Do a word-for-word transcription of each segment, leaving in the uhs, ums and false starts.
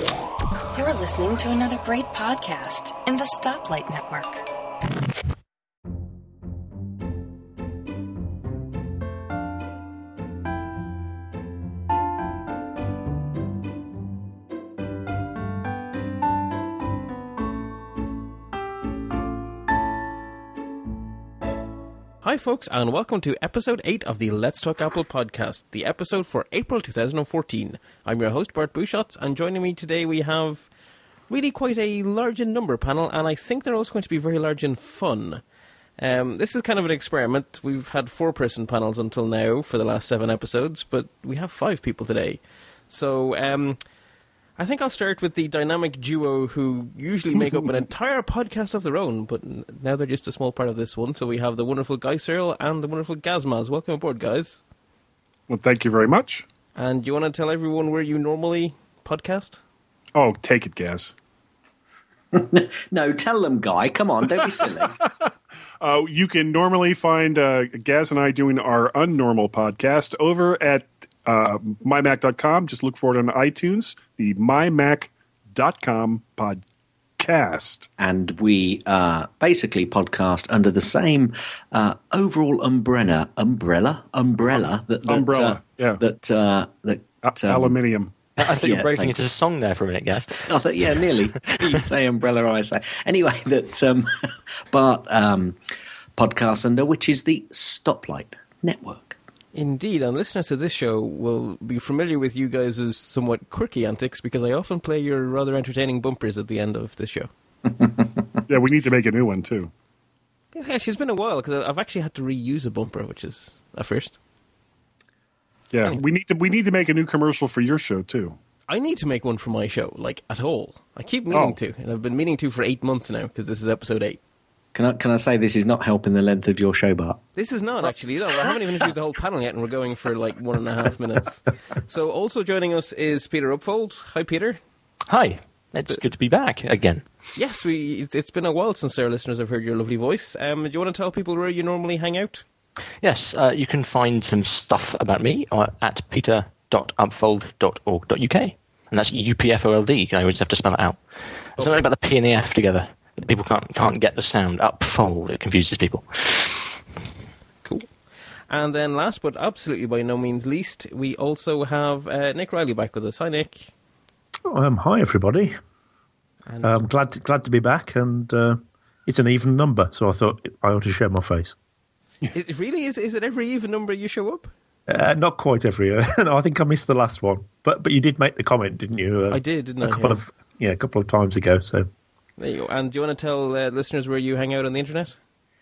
You're listening to another great podcast in the Stoplight Network. Hi folks, and welcome to episode eight of the Let's Talk Apple podcast, the episode for April twenty fourteen. I'm your host, Bart Buschotz, and joining me today we have really quite a large in number panel, and I think they're also going to be very large in fun. Um, this is kind of an experiment. We've had four-person panels until now for the last seven episodes, but we have five people today. So, um... I think I'll start with the dynamic duo who usually make up an entire podcast of their own, but now they're just a small part of this one. So we have the wonderful Guy Searle and the wonderful Gazmaz. Welcome aboard, guys. Well, thank you very much. And do you want to tell everyone where you normally podcast? Oh, take it, Gaz. No, tell them, Guy. Come on, don't be silly. uh, you can normally find uh, Gaz and I doing our Unnormal podcast over at Uh, my mac dot com. Just look for it on iTunes, the my mac dot com podcast. And we uh, basically podcast under the same uh, overall umbrella, umbrella, umbrella that, that umbrella, uh, yeah, that uh, that um, aluminium. I thought yeah, you were breaking into a song there for a minute, guys. I thought, yeah, nearly. You say umbrella, I say. Anyway, that um, Bart um, podcast under, which is the Stoplight Network. Indeed, and listeners to this show will be familiar with you guys' somewhat quirky antics because I often play your rather entertaining bumpers at the end of this show. Yeah, we need to make a new one, too. Yeah, actually, it's been a while because I've actually had to reuse a bumper, which is a first. Yeah, anyway. we need to we need to make a new commercial for your show, too. I need to make one for my show, like, at all. I keep meaning oh. to, and I've been meaning to for eight months now because this is episode eight. Can I can I say this is not helping the length of your show, Bart? This is not, actually. No, I haven't even introduced the whole panel yet, and we're going for like one and a half minutes. So also joining us is Peter Upfold. Hi, Peter. Hi. It's good to be back again. Yes, we. It's, it's been a while since our listeners have heard your lovely voice. Um, do you want to tell people where you normally hang out? Yes, uh, you can find some stuff about me uh, at peter dot upfold dot org dot U K. And that's U P F O L D. I always have to spell it out. There's something about the P and the F together. People can't can't get the sound upfold. It confuses people. Cool. And then last but absolutely by no means least, we also have uh, Nick Riley back with us. Hi, Nick. Um, hi, everybody. And um, glad to, glad to be back, and uh, it's an even number, so I thought I ought to show my face. It really is. Is it every even number you show up? Uh, not quite every year. No, I think I missed the last one, but but you did make the comment, didn't you? Uh, I did, didn't a I? couple Yeah. of yeah, a couple of times ago. So. There you go. And do you want to tell uh, listeners where you hang out on the internet?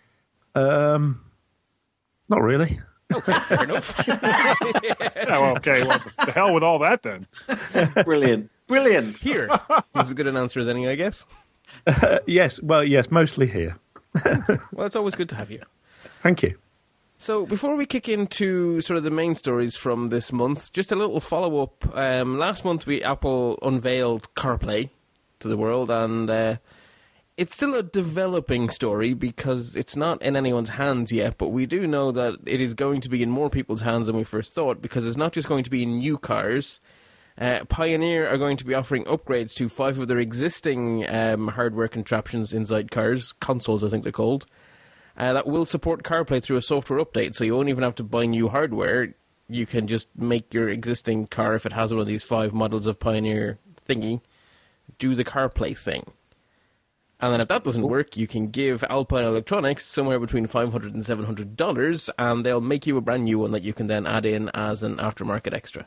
Um, not really. Okay, fair enough. Yeah, well, okay, well, the hell with all that then. Brilliant, brilliant. Here. That's as good an answer as any, I guess. Uh, yes, well, yes, mostly here. Well, it's always good to have you. Thank you. So before we kick into sort of the main stories from this month, just a little follow-up. Um, last month, we Apple unveiled CarPlay to the world, and uh, it's still a developing story because it's not in anyone's hands yet, but we do know that it is going to be in more people's hands than we first thought, because it's not just going to be in new cars. Uh, Pioneer are going to be offering upgrades to five of their existing um, hardware contraptions inside cars, consoles I think they're called, uh, that will support CarPlay through a software update, so you won't even have to buy new hardware. You can just make your existing car, if it has one of these five models of Pioneer thingy, do the CarPlay thing. And then if that doesn't work, you can give Alpine Electronics somewhere between five hundred dollars and seven hundred dollars, and they'll make you a brand new one that you can then add in as an aftermarket extra.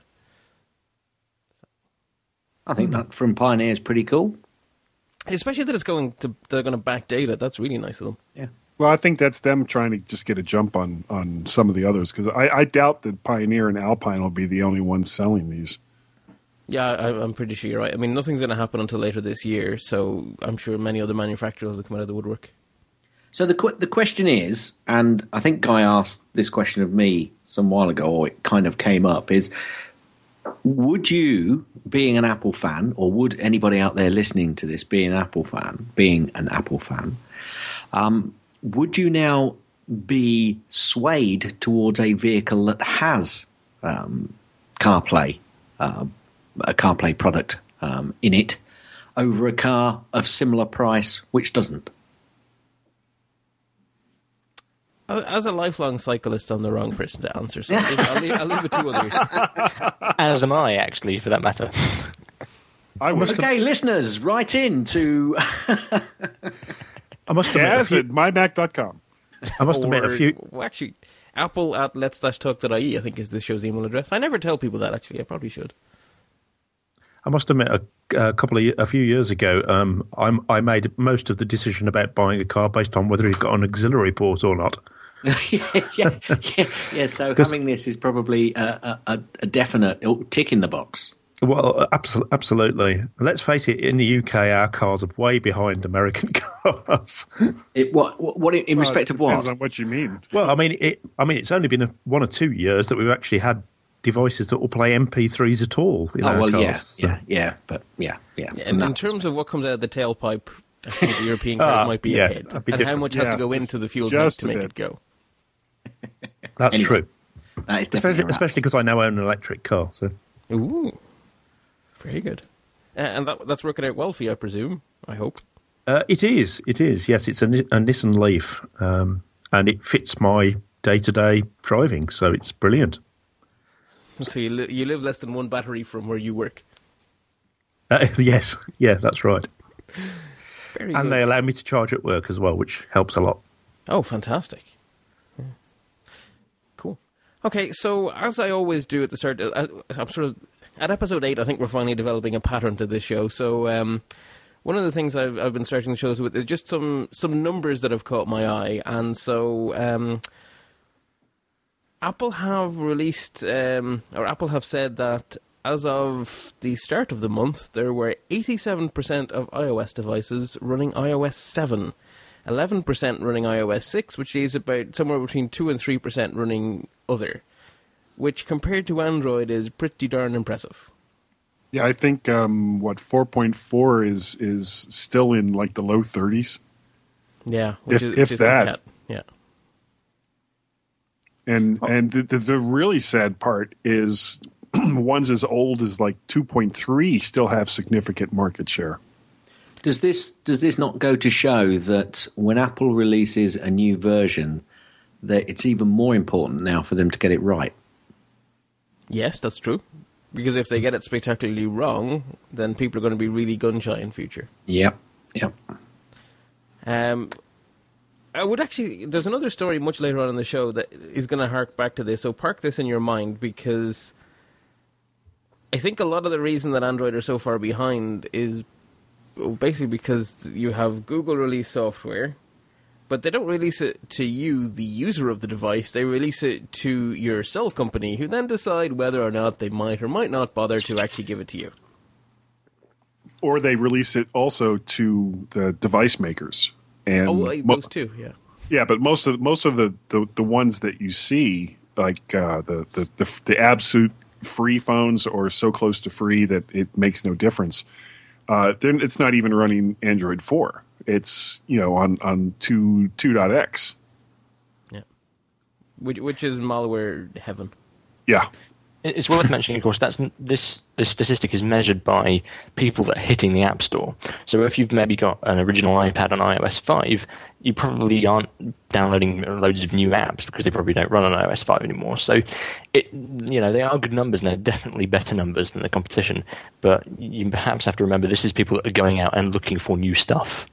I think that from Pioneer is pretty cool. Especially that it's going to, they're going to backdate it. That's really nice of them. Yeah. Well, I think that's them trying to just get a jump on, on some of the others, because I, I doubt that Pioneer and Alpine will be the only ones selling these. Yeah, I, I'm pretty sure you're right. I mean, nothing's going to happen until later this year, so I'm sure many other manufacturers will come out of the woodwork. So the qu- the question is, and I think Guy asked this question of me some while ago, or it kind of came up, is would you, being an Apple fan, or would anybody out there listening to this be an Apple fan, being an Apple fan, um, would you now be swayed towards a vehicle that has um, CarPlay, uh, a CarPlay product um, in it over a car of similar price which doesn't? As a lifelong cyclist, I'm the wrong person to answer, so I'll leave, I'll leave, I'll leave it to others. As am I, actually, for that matter. I would. Okay, listeners, write in to... I must admit, a Gaz few, at my mac dot com. I must admit, a Or- few. well, actually, apple at let's dash talk dot I E, I think, is this show's email address. I never tell people that, actually. I probably should. I must admit, a, a couple of ye- a few years ago, um, I'm, I made most of the decision about buying a car based on whether it got an auxiliary port or not. yeah, yeah, yeah, yeah, so having this is probably a, a, a definite tick in the box. Well, abso- absolutely. Let's face it. In the U K, our cars are way behind American cars. It, what, what, what in Well, respect it of what? Depends on what you mean. Well, I mean, it. I mean, it's only been a, one or two years that we've actually had devices that will play M P threes at all in Oh, our well, cars. yeah, So- yeah, yeah, but yeah, yeah. Yeah, from in, that in terms of what comes out of the tailpipe, I think the European cars Ah, might be yeah, ahead. that'd be and how different. much has Yeah, to go just- into the fuel tank just to a make bit. it go. That's Anyway, true. that is definitely Especially, right. especially because I now own an electric car. So Ooh, very good. Uh, and that, that's working out well for you, I presume. I hope. uh, it is. It is. Yes, it's a, Ni- a Nissan Leaf, um, and it fits my day-to-day driving. So it's brilliant. So you, li- you live less than one battery from where you work. Uh, yes, yeah, that's right. Very And good. they allow me to charge at work as well, which helps a lot. Oh, fantastic. Yeah. Cool. Okay, so as I always do at the start, uh, I'm sort of, at episode eight, I think we're finally developing a pattern to this show. So um, one of the things I've, I've been starting the shows with is just some, some numbers that have caught my eye. And so um, Apple have released, um, or Apple have said that as of the start of the month, there were eighty-seven percent of iOS devices running iOS seven. eleven percent running iOS six, which is about somewhere between two and three percent running other, which compared to Android is pretty darn impressive. Yeah, I think um, what four point four is is still in like the low thirties, Yeah, which If- is, if which is that. Cat. Yeah. and and the, the, the really sad part is ones as old as like two point three still have significant market share. Does this does this not go to show that when Apple releases a new version, that it's even more important now for them to get it right? Yes, that's true. Because if they get it spectacularly wrong, then people are going to be really gun-shy in future. Yep, yep. Um, I would actually... There's another story much later on in the show that is going to hark back to this, so park this in your mind, because I think a lot of the reason that Android are so far behind is basically because you have Google release software, but they don't release it to you, the user of the device. They release it to your cell company, who then decide whether or not they might or might not bother to actually give it to you. Or they release it also to the device makers. And Oh, well, mo- those two, yeah. yeah, but most of most of the, the, the ones that you see, like uh, the, the, the the absolute free phones or so close to free that it makes no difference. Uh, then it's not even running Android four. It's, you know, on on two two dot x. Yeah. Which, which is malware heaven. Yeah. It's worth mentioning, of course, that's this this statistic is measured by people that are hitting the App Store. So if you've maybe got an original iPad on iOS five, you probably aren't downloading loads of new apps because they probably don't run on iOS five anymore. So, it you know, they are good numbers and they're definitely better numbers than the competition. But you perhaps have to remember this is people that are going out and looking for new stuff.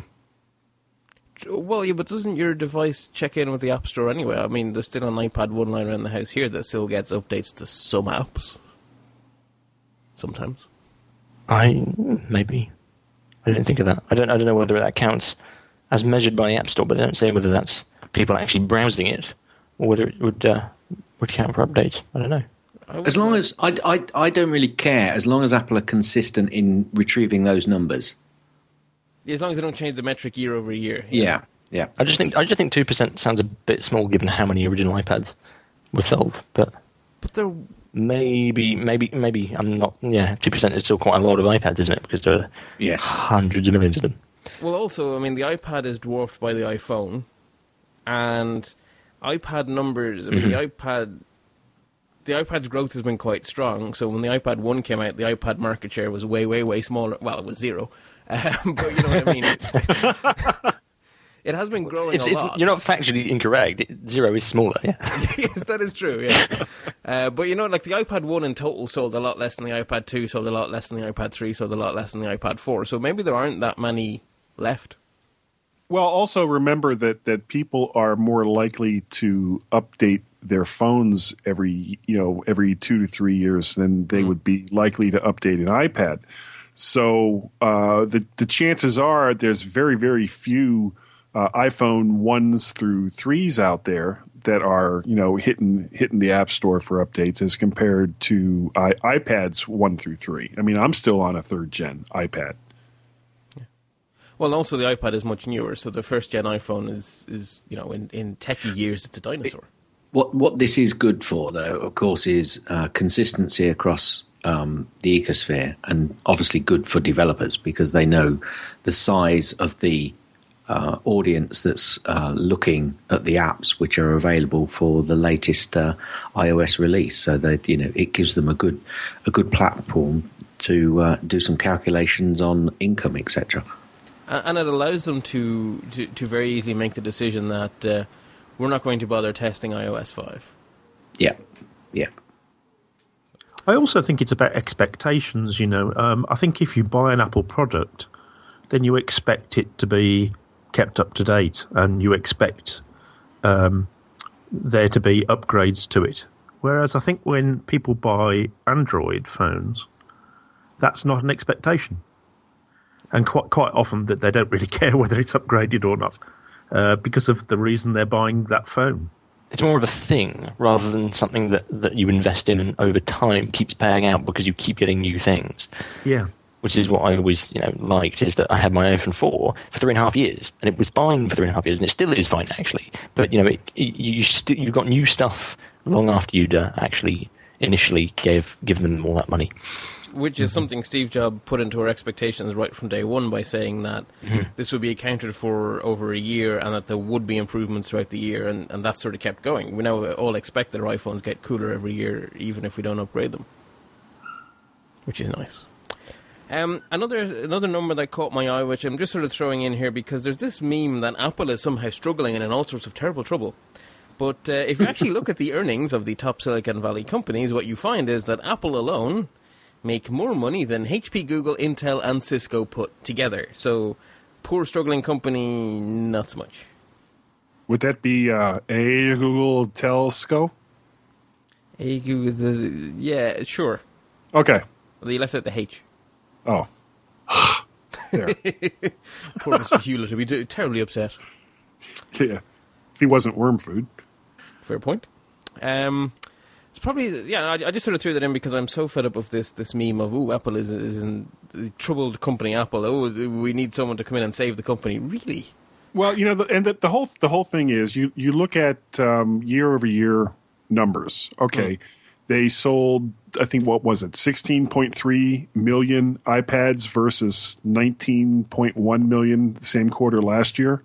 Well, yeah, but doesn't your device check in with the App Store anyway? I mean, there's still an iPad one lying around the house here that still gets updates to some apps. Sometimes. I maybe I didn't think of that. I don't I don't know whether that counts as measured by the App Store, but they don't say whether that's people actually browsing it or whether it would uh, would count for updates. I don't know. As long as I, I, I don't really care, as long as Apple are consistent in retrieving those numbers. As long as they don't change the metric year over year. Yeah, yeah. I just think I just think two percent sounds a bit small given how many original iPads were sold, but But they're... maybe maybe maybe I'm not. Yeah, two percent is still quite a lot of iPads, isn't it? Because there are Yes. hundreds of millions of them. Well, also, I mean, the iPad is dwarfed by the iPhone, and iPad numbers, I mean, Mm-hmm. the iPad the iPad's growth has been quite strong. So when the iPad one came out, the iPad market share was way, way, way smaller. Well, it was zero. Um, but you know what I mean? It has been growing it's, a it's, lot. You're not factually incorrect. Zero is smaller, yeah. Yes, that is true, yeah. uh, but you know, like the iPad one in total sold a lot less than the iPad two, sold a lot less than the iPad three, sold a lot less than the iPad four. So maybe there aren't that many left. Well, also remember that, that people are more likely to update their phones every you know every two to three years than they mm. would be likely to update an iPad. So uh, the the chances are there's very very few uh, iPhone ones through threes out there that are you know hitting hitting the App Store for updates as compared to I- iPads one through three. I mean, I'm still on a third gen iPad. Well, also the iPad is much newer, so the first gen iPhone is, is you know, in, in techie years, it's a dinosaur. What what this is good for, though, of course, is uh, consistency across um, the ecosphere, and obviously good for developers because they know the size of the uh, audience that's uh, looking at the apps which are available for the latest uh, iOS release. So that you know it gives them a good a good platform to uh, do some calculations on income, et cetera. And it allows them to, to, to very easily make the decision that uh, we're not going to bother testing iOS five. Yeah, yeah. I also think it's about expectations, you know. Um, I think if you buy an Apple product, then you expect it to be kept up to date and you expect um, there to be upgrades to it. Whereas I think when people buy Android phones, that's not an expectation. And quite quite often that they don't really care whether it's upgraded or not uh, because of the reason they're buying that phone. It's more of a thing rather than something that, that you invest in and over time keeps paying out because you keep getting new things. Yeah. Which is what I always you know liked, is that I had my iPhone four for three and a half years, and it was fine for three and a half years, and it still is fine, actually. But, you know, it, you st- you've got new stuff long after you'd uh, actually initially gave given them all that money. Which is mm-hmm. something Steve Jobs put into our expectations right from day one by saying that mm-hmm. this would be accounted for over a year and that there would be improvements throughout the year, and, and that sort of kept going. We now all expect that our iPhones get cooler every year, even if we don't upgrade them, which is nice. Um, another another number that caught my eye, which I'm just sort of throwing in here because there's this meme that Apple is somehow struggling and in all sorts of terrible trouble. But uh, if you actually look at the earnings of the top Silicon Valley companies, what you find is that Apple alone make more money than H P, Google, Intel, and Cisco put together. So, poor struggling company, not so much. Would that be uh, A, Google, Telesco? A, Google, yeah, sure. Okay. Well, you left out the H. Oh. There. Poor Mister Hewlett would be terribly upset. Yeah. If he wasn't worm food. Fair point. Um... It's probably, yeah, I, I just sort of threw that in because I'm so fed up of this this meme of, oh, Apple is, is in the troubled company, Apple. Oh, we need someone to come in and save the company. Really? Well, you know, the, and the, the whole the whole thing is you, you look at um, year-over-year numbers. Okay, mm. They sold, I think, what was it, sixteen point three million iPads versus nineteen point one million the same quarter last year.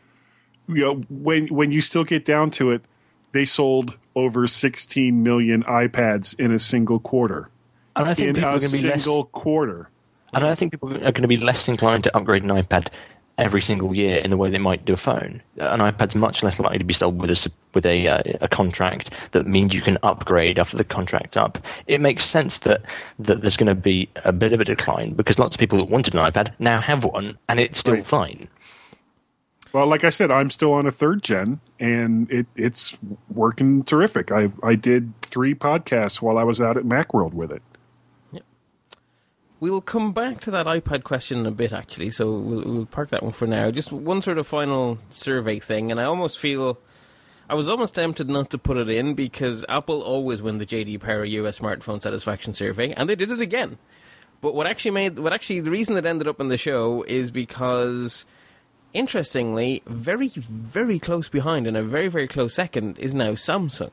You know, when when you still get down to it, they sold over sixteen million iPads in a single quarter. And I think in people a are going to be single less, quarter. And I think people are going to be less inclined to upgrade an iPad every single year in the way they might do a phone. An iPad's much less likely to be sold with a with a uh, a contract that means you can upgrade after the contract's up. It makes sense that that there's going to be a bit of a decline because lots of people that wanted an iPad now have one, and it's still right. fine. Well, like I said, I'm still on a third gen, and it, it's working terrific. I I did three podcasts while I was out at Macworld with it. Yeah. We'll come back to that iPad question in a bit, actually, so we'll, we'll park that one for now. Just one sort of final survey thing, and I almost feel... I was almost tempted not to put it in because Apple always win the J D Power U S Smartphone Satisfaction Survey, and they did it again. But what actually made... What actually... The reason it ended up in the show is because... Interestingly, very, very close behind, and a very, very close second, is now Samsung.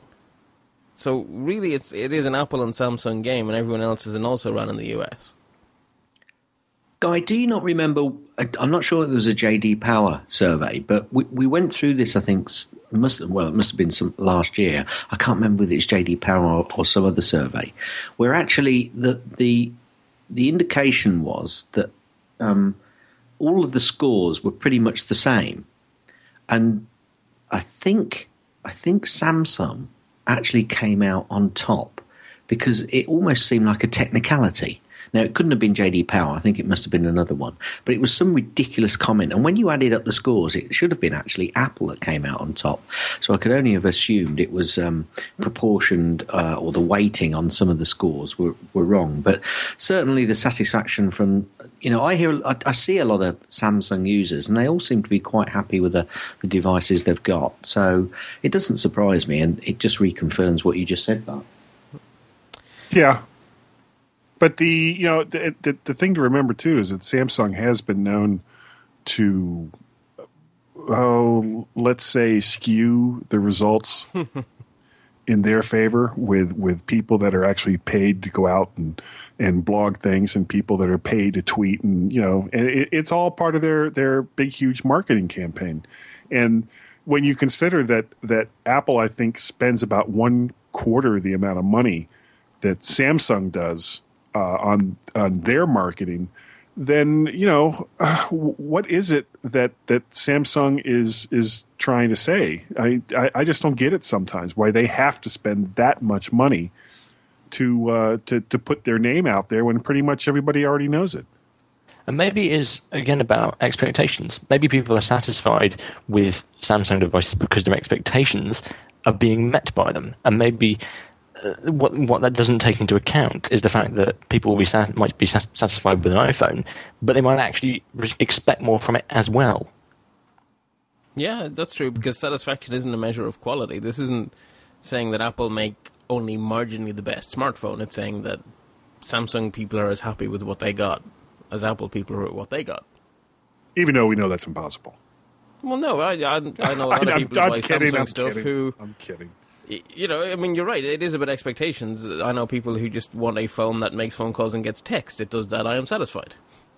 So really, it's it is an Apple and Samsung game, and everyone else is an also run in the U S. Guy, do you not remember? I'm not sure if there was a J D Power survey, but we, we went through this. I think must well, it must have been some last year. I can't remember whether it's J D Power or, or some other survey, where actually the the the indication was that um, all of the scores were pretty much the same, and I think I think Samsung actually came out on top because it almost seemed like a technicality. Now, it couldn't have been J D Power. I think it must have been another one. But it was some ridiculous comment. And when you added up the scores, it should have been actually Apple that came out on top. So I could only have assumed it was um, proportioned uh, or the weighting on some of the scores were, were wrong. But certainly the satisfaction from, you know, I hear, I, I see a lot of Samsung users and they all seem to be quite happy with the, the devices they've got. So it doesn't surprise me, and it just reconfirms what you just said, Mark. Yeah. But the you know the, the the thing to remember too is that Samsung has been known to, oh, let's say, skew the results in their favor with, with people that are actually paid to go out and, and blog things, and people that are paid to tweet, and you know, and it, it's all part of their their big huge marketing campaign. And when you consider that that Apple, I think, spends about one quarter the amount of money that Samsung does Uh, on on their marketing, then you know uh, what is it that, that Samsung is is trying to say? I, I I just don't get it sometimes why they have to spend that much money to uh, to to put their name out there when pretty much everybody already knows it. And maybe it is again about expectations. Maybe people are satisfied with Samsung devices because their expectations are being met by them, and maybe. Uh, what what that doesn't take into account is the fact that people will be sat, might be sat, satisfied with an iPhone, but they might actually re- expect more from it as well. Yeah, that's true, because satisfaction isn't a measure of quality. This isn't saying that Apple make only marginally the best smartphone. It's saying that Samsung people are as happy with what they got as Apple people are with what they got. Even though we know that's impossible. Well, no, I I, I know a lot of I'm, people I'm who buy kidding, Samsung I'm stuff kidding, who... I'm kidding. You know, I mean, you're right. It is about expectations. I know people who just want a phone that makes phone calls and gets text. It does that. I am satisfied.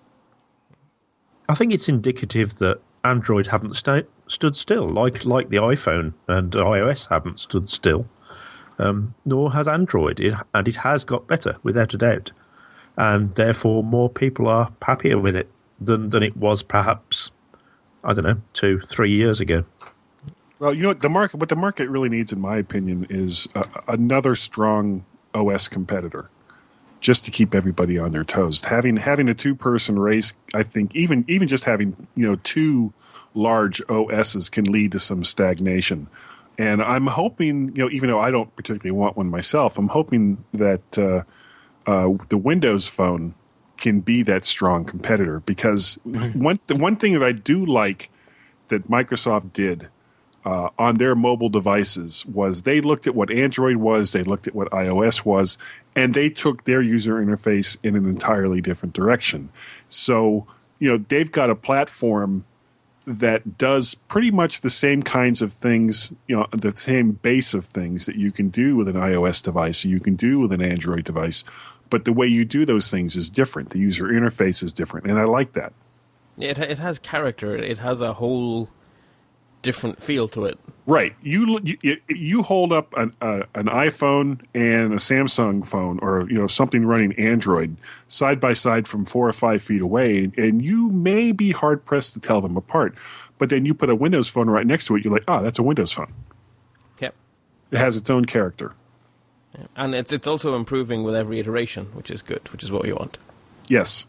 I think it's indicative that Android haven't sta- stood still, like like the iPhone and iOS haven't stood still. Um, nor has Android, it, and it has got better without a doubt. And therefore, more people are happier with it than than it was perhaps, I don't know, two, three years ago. Well, you know what the market what the market really needs, in my opinion, is uh, another strong O S competitor, just to keep everybody on their toes. Having having a two person race, I think, even even just having you know two large O Ss can lead to some stagnation. And I'm hoping, you know, even though I don't particularly want one myself, I'm hoping that uh, uh, the Windows Phone can be that strong competitor. Because mm-hmm. one the one thing that I do like that Microsoft did. Uh, on their mobile devices was they looked at what Android was, they looked at what iOS was, and they took their user interface in an entirely different direction. So, you know, they've got a platform that does pretty much the same kinds of things, you know, the same base of things that you can do with an iOS device, or you can do with an Android device, but the way you do those things is different. The user interface is different, and I like that. It it has character. It has a whole different feel to it. Right. You you, you hold up an uh, an iPhone and a Samsung phone, or you know something running Android side by side from four or five feet away, and you may be hard pressed to tell them apart. But then you put a Windows phone right next to it, you're like, oh, that's a Windows phone. Yep. It has its own character. Yeah. And it's it's also improving with every iteration, which is good, which is what we want. Yes.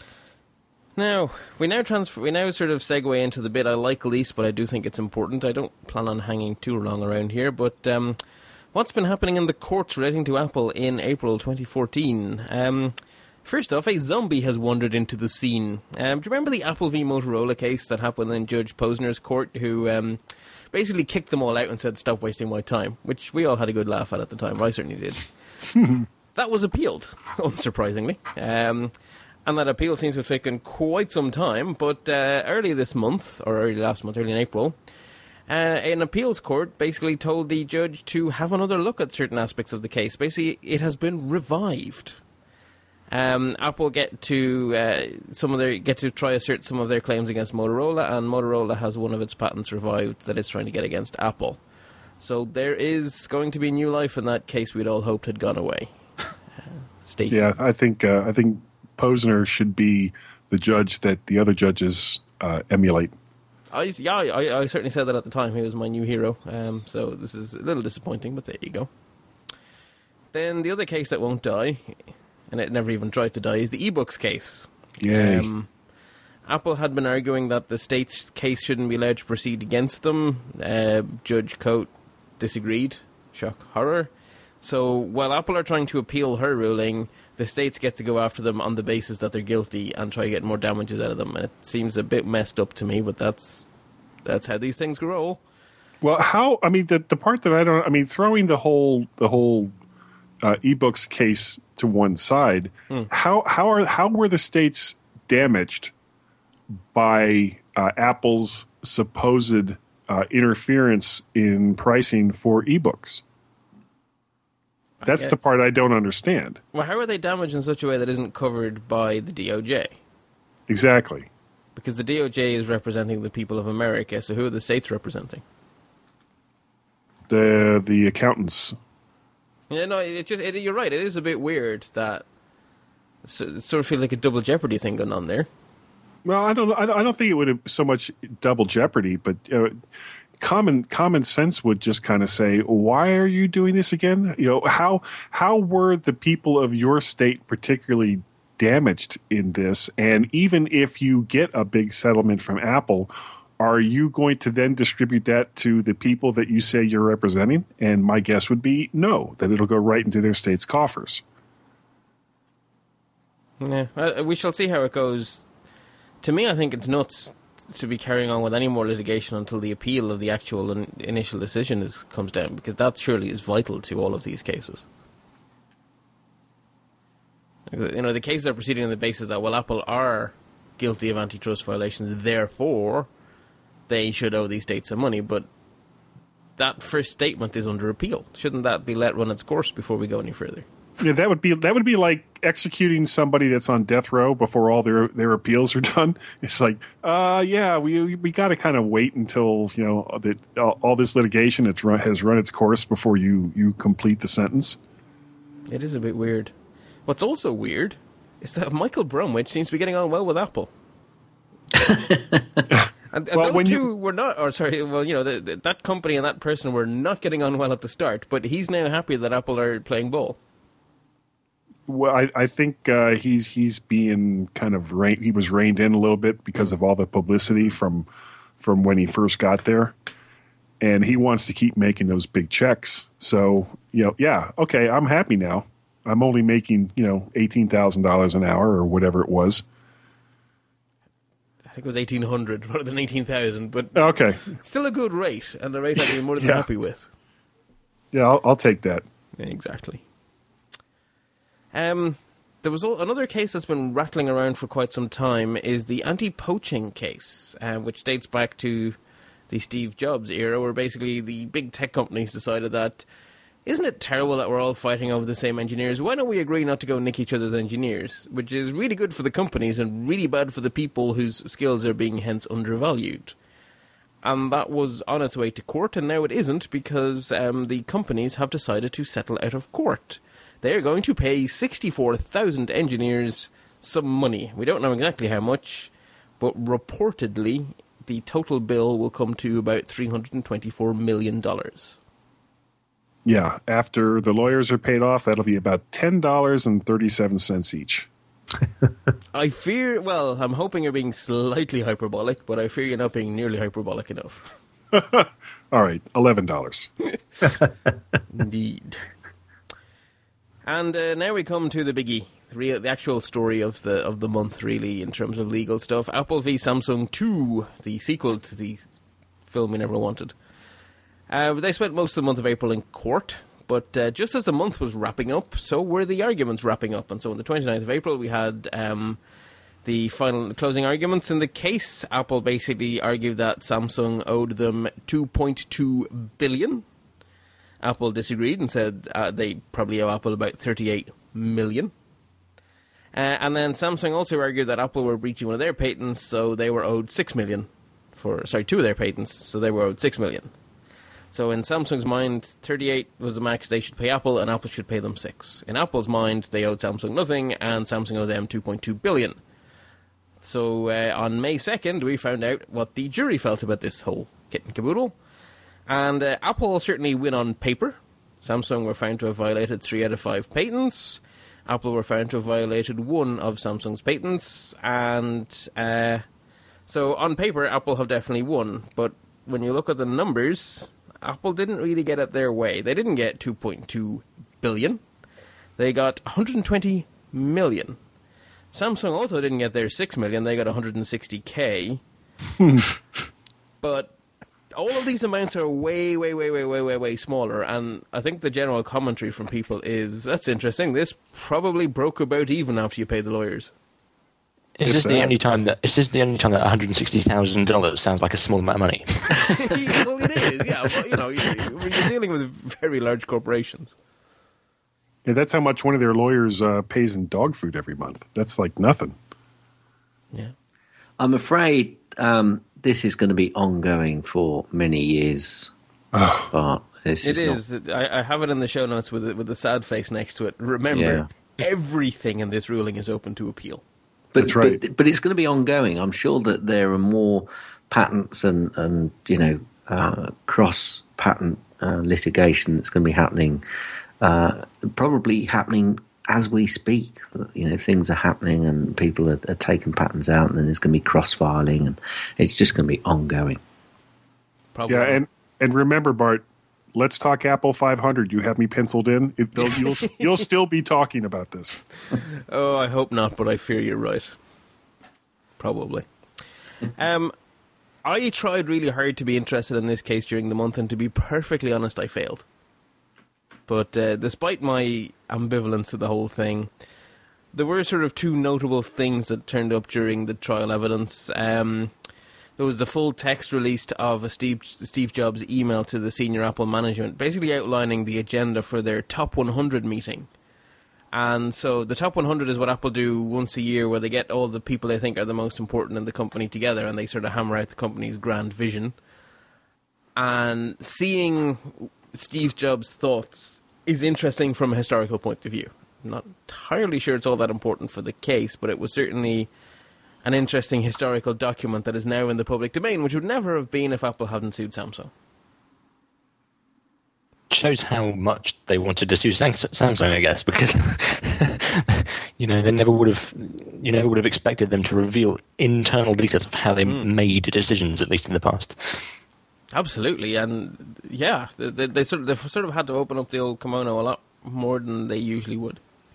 Now, we now transfer, we now sort of segue into the bit I like least, but I do think it's important. I don't plan on hanging too long around here, but um, what's been happening in the courts relating to Apple in April twenty fourteen? Um, first off, a zombie has wandered into the scene. Um, do you remember the Apple v Motorola case that happened in Judge Posner's court, who um, basically kicked them all out and said, stop wasting my time, which we all had a good laugh at at the time. I certainly did. That was appealed, unsurprisingly. Um... And that appeal seems to have taken quite some time, but uh, early this month, or early last month, early in April, uh, an appeals court basically told the judge to have another look at certain aspects of the case. Basically, it has been revived. Um, Apple get to uh, some of their get to try assert some of their claims against Motorola, and Motorola has one of its patents revived that it's trying to get against Apple. So there is going to be new life in that case we'd all hoped had gone away. Uh, stay Yeah, I think uh, I think Posner should be the judge that the other judges uh, emulate. I, yeah, I, I certainly said that at the time. He was my new hero. Um, so this is a little disappointing, but there you go. Then the other case that won't die, and it never even tried to die, is the ebooks case. Yay. Um, Apple had been arguing that the state's case shouldn't be allowed to proceed against them. Uh, Judge Coate disagreed. Shock horror. So while Apple are trying to appeal her ruling, the states get to go after them on the basis that they're guilty and try to get more damages out of them. And it seems a bit messed up to me, but that's that's how these things roll. Well, how? I mean, the the part that I don't. I mean, throwing the whole the whole uh, ebooks case to one side. Hmm. How how are how were the states damaged by uh, Apple's supposed uh, interference in pricing for ebooks? That's the part I don't understand. Well, how are they damaged in such a way that isn't covered by the D O J? Exactly. Because the D O J is representing the people of America, so who are the states representing? The the accountants. Yeah, no, it just it, you're right. It is a bit weird that so, it sort of feels like a double jeopardy thing going on there. Well, I don't know. I don't I don't think it would have so much double jeopardy, but uh, common common sense would just kind of say, "Why are you doing this again?" You know, how how were the people of your state particularly damaged in this? And even if you get a big settlement from Apple, are you going to then distribute that to the people that you say you're representing? And my guess would be no, that it'll go right into their state's coffers. Yeah, uh, we shall see how it goes. To me, I think it's nuts to be carrying on with any more litigation until the appeal of the actual in- initial decision is comes down, because that surely is vital to all of these cases. You know, the cases are proceeding on the basis that, well, Apple are guilty of antitrust violations, therefore they should owe these states some money, but that first statement is under appeal. Shouldn't that be let run its course before we go any further? Yeah, that would be that would be like executing somebody that's on death row before all their their appeals are done. It's like, uh, yeah, we we got to kind of wait until you know that all, all this litigation it's run, has run its course before you you complete the sentence. It is a bit weird. What's also weird is that Michael Bromwich seems to be getting on well with Apple. And, and Well, those when two you- were not, or sorry, well, you know, the, the, that company and that person were not getting on well at the start, but he's now happy that Apple are playing ball. Well, I, I think uh, he's he's being kind of rein, he was reined in a little bit because of all the publicity from from when he first got there, and he wants to keep making those big checks. So you know, yeah, okay, I'm happy now. I'm only making you know eighteen thousand dollars an hour or whatever it was. I think it was eighteen hundred rather than eighteen thousand, but Okay, still a good rate, and a rate I'd be more than Yeah. happy with. yeah, I'll, I'll take that. Exactly. Um, there was al- another case that's been rattling around for quite some time is the anti-poaching case, uh, which dates back to the Steve Jobs era, where basically the big tech companies decided that, isn't it terrible that we're all fighting over the same engineers? Why don't we agree not to go nick each other's engineers? Which is really good for the companies and really bad for the people whose skills are being hence undervalued. And that was on its way to court, and now it isn't, because um, the companies have decided to settle out of court. They're going to pay sixty-four thousand engineers some money. We don't know exactly how much, but reportedly the total bill will come to about three hundred twenty-four million dollars. Yeah, after the lawyers are paid off, that'll be about ten dollars and thirty-seven cents each. I fear, well, I'm hoping you're being slightly hyperbolic, but I fear you're not being nearly hyperbolic enough. All right, eleven dollars. Indeed. And uh, now we come to the biggie, the, real, the actual story of the of the month, really, in terms of legal stuff. Apple v Samsung two, the sequel to the film we never wanted. Uh, they spent most of the month of April in court, but uh, just as the month was wrapping up, so were the arguments wrapping up. And so on the twenty-ninth of April, we had um, the final closing arguments in the case. Apple basically argued that Samsung owed them two point two billion dollars. Apple disagreed and said uh, they probably owe Apple about thirty-eight million dollars. Uh, and then Samsung also argued that Apple were breaching one of their patents, so they were owed six million for sorry two of their patents, so they were owed six million. So in Samsung's mind, thirty-eight was the max they should pay Apple, and Apple should pay them six. In Apple's mind, they owed Samsung nothing, and Samsung owed them two point two billion. So uh, on May second, we found out what the jury felt about this whole kit and caboodle. And uh, Apple certainly win on paper. Samsung were found to have violated three out of five patents. Apple were found to have violated one of Samsung's patents. And uh, so on paper, Apple have definitely won. But when you look at the numbers, Apple didn't really get it their way. They didn't get two point two billion. They got one hundred twenty million. Samsung also didn't get their six million. They got one hundred sixty thousand. But all of these amounts are way, way, way, way, way, way, way smaller, and I think the general commentary from people is, that's interesting, this probably broke about even after you pay the lawyers. Is this the only time that is this the only time that one hundred sixty thousand dollars sounds like a small amount of money? Well, it is, yeah. Well, you know, you're, you're dealing with very large corporations. Yeah, that's how much one of their lawyers uh, pays in dog food every month. That's like nothing. Yeah. I'm afraid um, this is going to be ongoing for many years. But this It is. is. Not... I, I have it in the show notes with the, with the sad face next to it. Remember, Yeah. everything in this ruling is open to appeal. But, That's right. But, but it's going to be ongoing. I'm sure that there are more patents and, and you know, uh, cross-patent uh, litigation that's going to be happening, uh, probably happening as we speak. You know, things are happening and people are, are taking patents out, and then there's going to be cross-filing, and it's just going to be ongoing. Probably. Yeah, and, and remember, Bart, let's talk Apple five hundred. You have me penciled in. It, you'll, you'll still be talking about this. Oh, I hope not, but I fear you're right. Probably. Um, I tried really hard to be interested in this case during the month, and to be perfectly honest, I failed. But uh, despite my ambivalence to the whole thing, there were sort of two notable things that turned up during the trial evidence. Um, there was the full text released of a Steve, Steve Jobs email to the senior Apple management, basically outlining the agenda for their top one hundred meeting. And so the top one hundred is what Apple do once a year, where they get all the people they think are the most important in the company together, and they sort of hammer out the company's grand vision. And seeing Steve Jobs' thoughts is interesting from a historical point of view. I'm not entirely sure it's all that important for the case, but it was certainly an interesting historical document that is now in the public domain, which would never have been if Apple hadn't sued Samsung. Shows how much they wanted to sue Samsung, I guess, because you know they never would have, you never would have expected them to reveal internal details of how they mm. made decisions, at least in the past. Absolutely, and yeah, they, they, they sort of they sort of had to open up the old kimono a lot more than they usually would.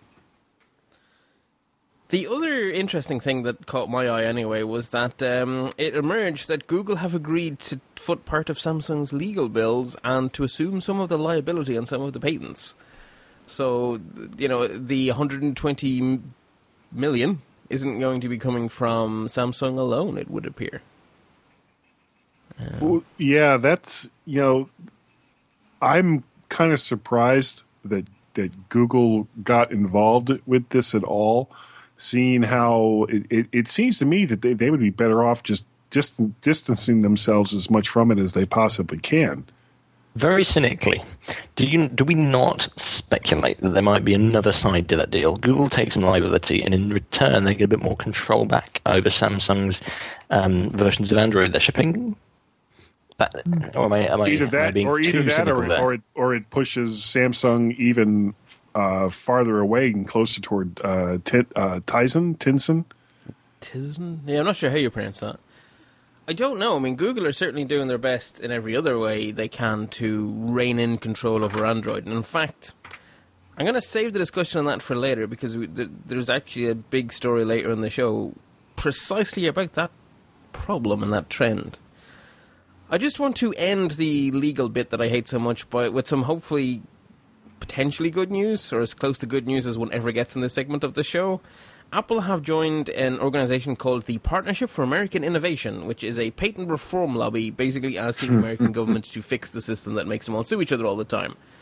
The other interesting thing that caught my eye anyway was that um, it emerged that Google have agreed to foot part of Samsung's legal bills and to assume some of the liability on some of the patents. So, you know, the one hundred twenty million isn't going to be coming from Samsung alone, it would appear. Um, well, yeah, that's, you know, I'm kind of surprised that, that Google got involved with this at all. Seeing how it, it, it seems to me that they, they would be better off just distan- distancing themselves as much from it as they possibly can. Very cynically, do you do we not speculate that there might be another side to that deal? Google takes some liability, and in return they get a bit more control back over Samsung's um, versions of Android they're shipping. But, or am I, am either I, that, am I being or either too that, or, there? or it, or it pushes Samsung even uh, farther away and closer toward uh, t- uh, Tizen, Tinson. Tizen? Yeah, I'm not sure how you pronounce that. I don't know. I mean, Google are certainly doing their best in every other way they can to rein in control over Android. And in fact, I'm going to save the discussion on that for later, because we, th- there's actually a big story later in the show precisely about that problem and that trend. I just want to end the legal bit that I hate so much by with some hopefully potentially good news, or as close to good news as one ever gets in this segment of the show. Apple have joined an organization called the Partnership for American Innovation, which is a patent reform lobby basically asking American governments to fix the system that makes them all sue each other all the time.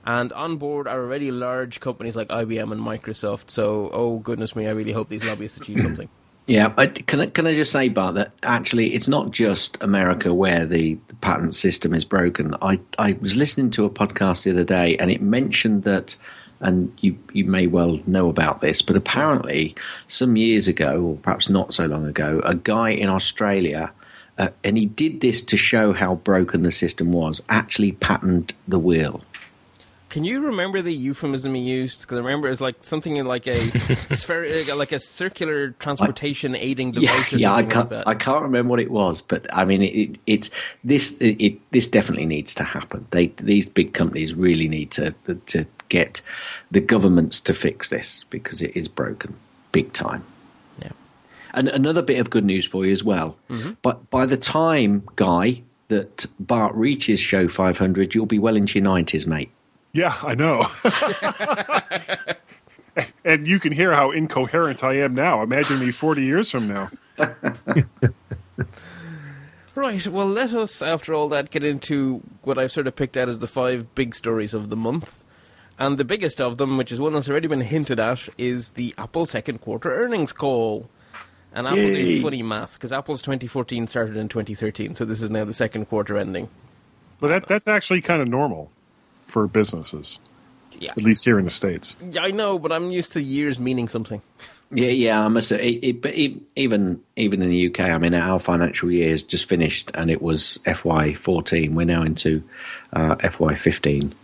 And on board are already large companies like I B M and Microsoft. So, oh goodness me, I really hope these lobbyists achieve something. Yeah, I, can I, can I just say, Bart, that actually it's not just America where the, the patent system is broken. I, I was listening to a podcast the other day, and it mentioned that, and you, you may well know about this, but apparently some years ago, or perhaps not so long ago, a guy in Australia, uh, and he did this to show how broken the system was, actually patented the wheel. Can you remember the euphemism he used? Because I remember it's like something in like a spher- like a circular transportation aiding device. Yeah, or yeah, I something can't, like that. I can't remember what it was, but I mean, it, it, it's this. It, it this definitely needs to happen. They these big companies really need to to get the governments to fix this because it is broken big time. Yeah. And another bit of good news for you as well. Mm-hmm. But by the time, Guy, that Bart reaches show five hundred, you'll be well into your nineties, mate. Yeah, I know. And you can hear how incoherent I am now. Imagine me forty years from now. Right, well, let us, after all that, get into what I've sort of picked out as the five big stories of the month. And the biggest of them, which is one that's already been hinted at, is the Apple second quarter earnings call. And Apple Yay. did funny math, because Apple's twenty fourteen started in twenty thirteen, so this is now the second quarter ending. But that, that's actually kind of normal for businesses, Yeah. at least here in the States. Yeah, I know, but I'm used to years meaning something. Yeah, yeah, I must say, it, it, but it, even even in the U K, I mean, our financial year has just finished, and it was F Y fourteen. We're now into uh, F Y fifteen.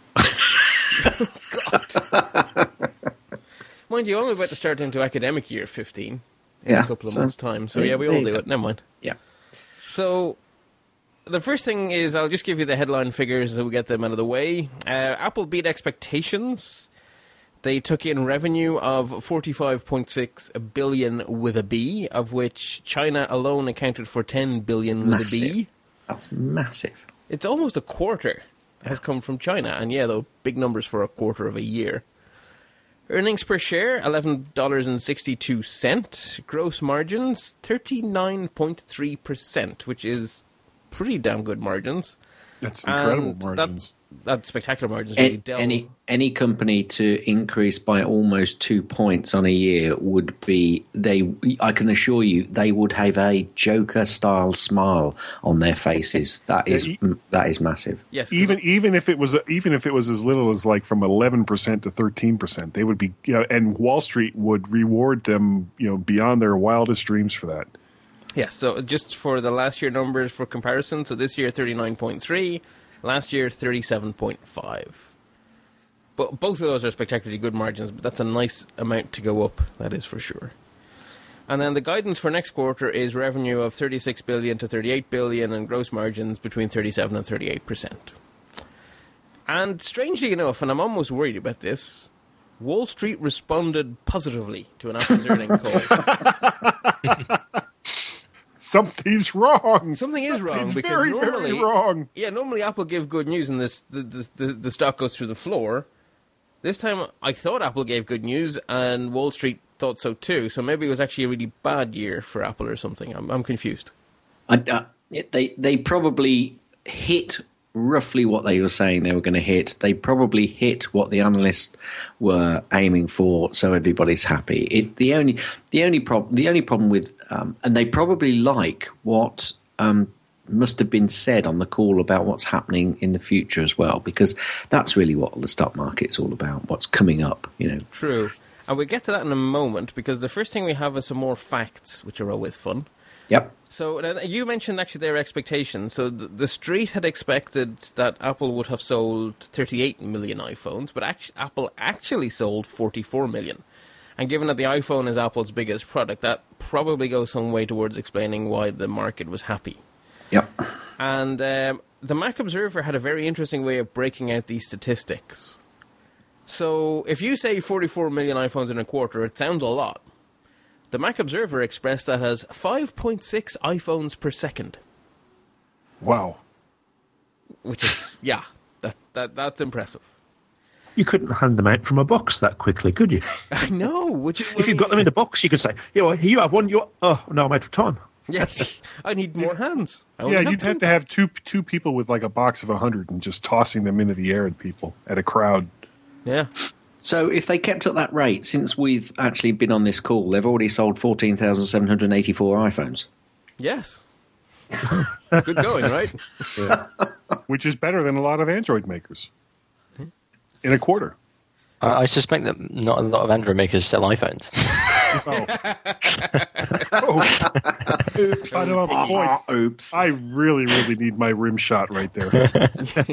God. Mind you, I'm about to start into academic year fifteen in Yeah, a couple of so- months' time. So yeah, we there all you do go. it. Never mind. Yeah. So the first thing is I'll just give you the headline figures so we get them out of the way. Uh, Apple beat expectations. They took in revenue of forty-five point six billion with a B, of which China alone accounted for ten billion with Massive. a B. That's massive. It's almost a quarter has come from China, and yeah, though big numbers for a quarter of a year. Earnings per share, eleven dollars and sixty-two cents. Gross margins, thirty-nine point three percent, which is pretty damn good margins. That's incredible And margins. That, that's spectacular margins. Really. A- Dell, any any company to increase by almost two points on a year would be they. I can assure you, they would have a Joker style smile on their faces. That is Yeah, m that is massive. yes, 'cause Even even if it was even if it was as little as like from eleven percent to thirteen percent, they would be, you know, and Wall Street would reward them, you know, beyond their wildest dreams for that. Yes, so just for the last year numbers for comparison, so this year thirty-nine point three, last year thirty-seven point five. But both of those are spectacularly good margins, but that's a nice amount to go up, that is for sure. And then the guidance for next quarter is revenue of thirty-six billion to thirty-eight billion and gross margins between thirty-seven and thirty-eight percent. And strangely enough, and I'm almost worried about this, Wall Street responded positively to an Apple's earnings call. Something's wrong. Something is wrong Something's because very, normally, very wrong. Yeah, normally Apple give good news and this the, the the the stock goes through the floor. This time, I thought Apple gave good news, and Wall Street thought so too. So maybe it was actually a really bad year for Apple or something. I'm I'm confused. I, uh, they they probably hit roughly what they were saying they were going to hit. They probably hit what the analysts were aiming for, so everybody's happy. It, the only the only problem the only problem with um, and they probably like what um, must have been said on the call about what's happening in the future as well, because that's really what the stock market's all about. What's coming up, you know. True, and we'll get to that in a moment because the first thing we have is some more facts, which are always fun. Yep. So uh, you mentioned actually their expectations. So the, the street had expected that Apple would have sold thirty-eight million iPhones, but act- Apple actually sold forty-four million. And given that the iPhone is Apple's biggest product, that probably goes some way towards explaining why the market was happy. Yep. And um, the Mac Observer had a very interesting way of breaking out these statistics. So if you say forty-four million iPhones in a quarter, it sounds a lot. The Mac Observer expressed that as five point six iPhones per second. Wow. Which is, yeah, that, that that's impressive. You couldn't hand them out from a box that quickly, could you? I know. Which, If you got them in a box, you could say, "You know, here you have one. You oh no, I'm out of time." Yes, I need more hands. I only Yeah, have you'd have two. to have two two people with like a box of a hundred and just tossing them into the air at people at a crowd. Yeah. So if they kept at that rate, since we've actually been on this call, they've already sold fourteen thousand seven hundred eighty-four iPhones. Yes. Good going, right? Yeah. Which is better than a lot of Android makers. In a quarter. I, I suspect that not a lot of Android makers sell iPhones. Oh. oh. Oops. I know, boy, Oops. I really, really need my rim shot right there.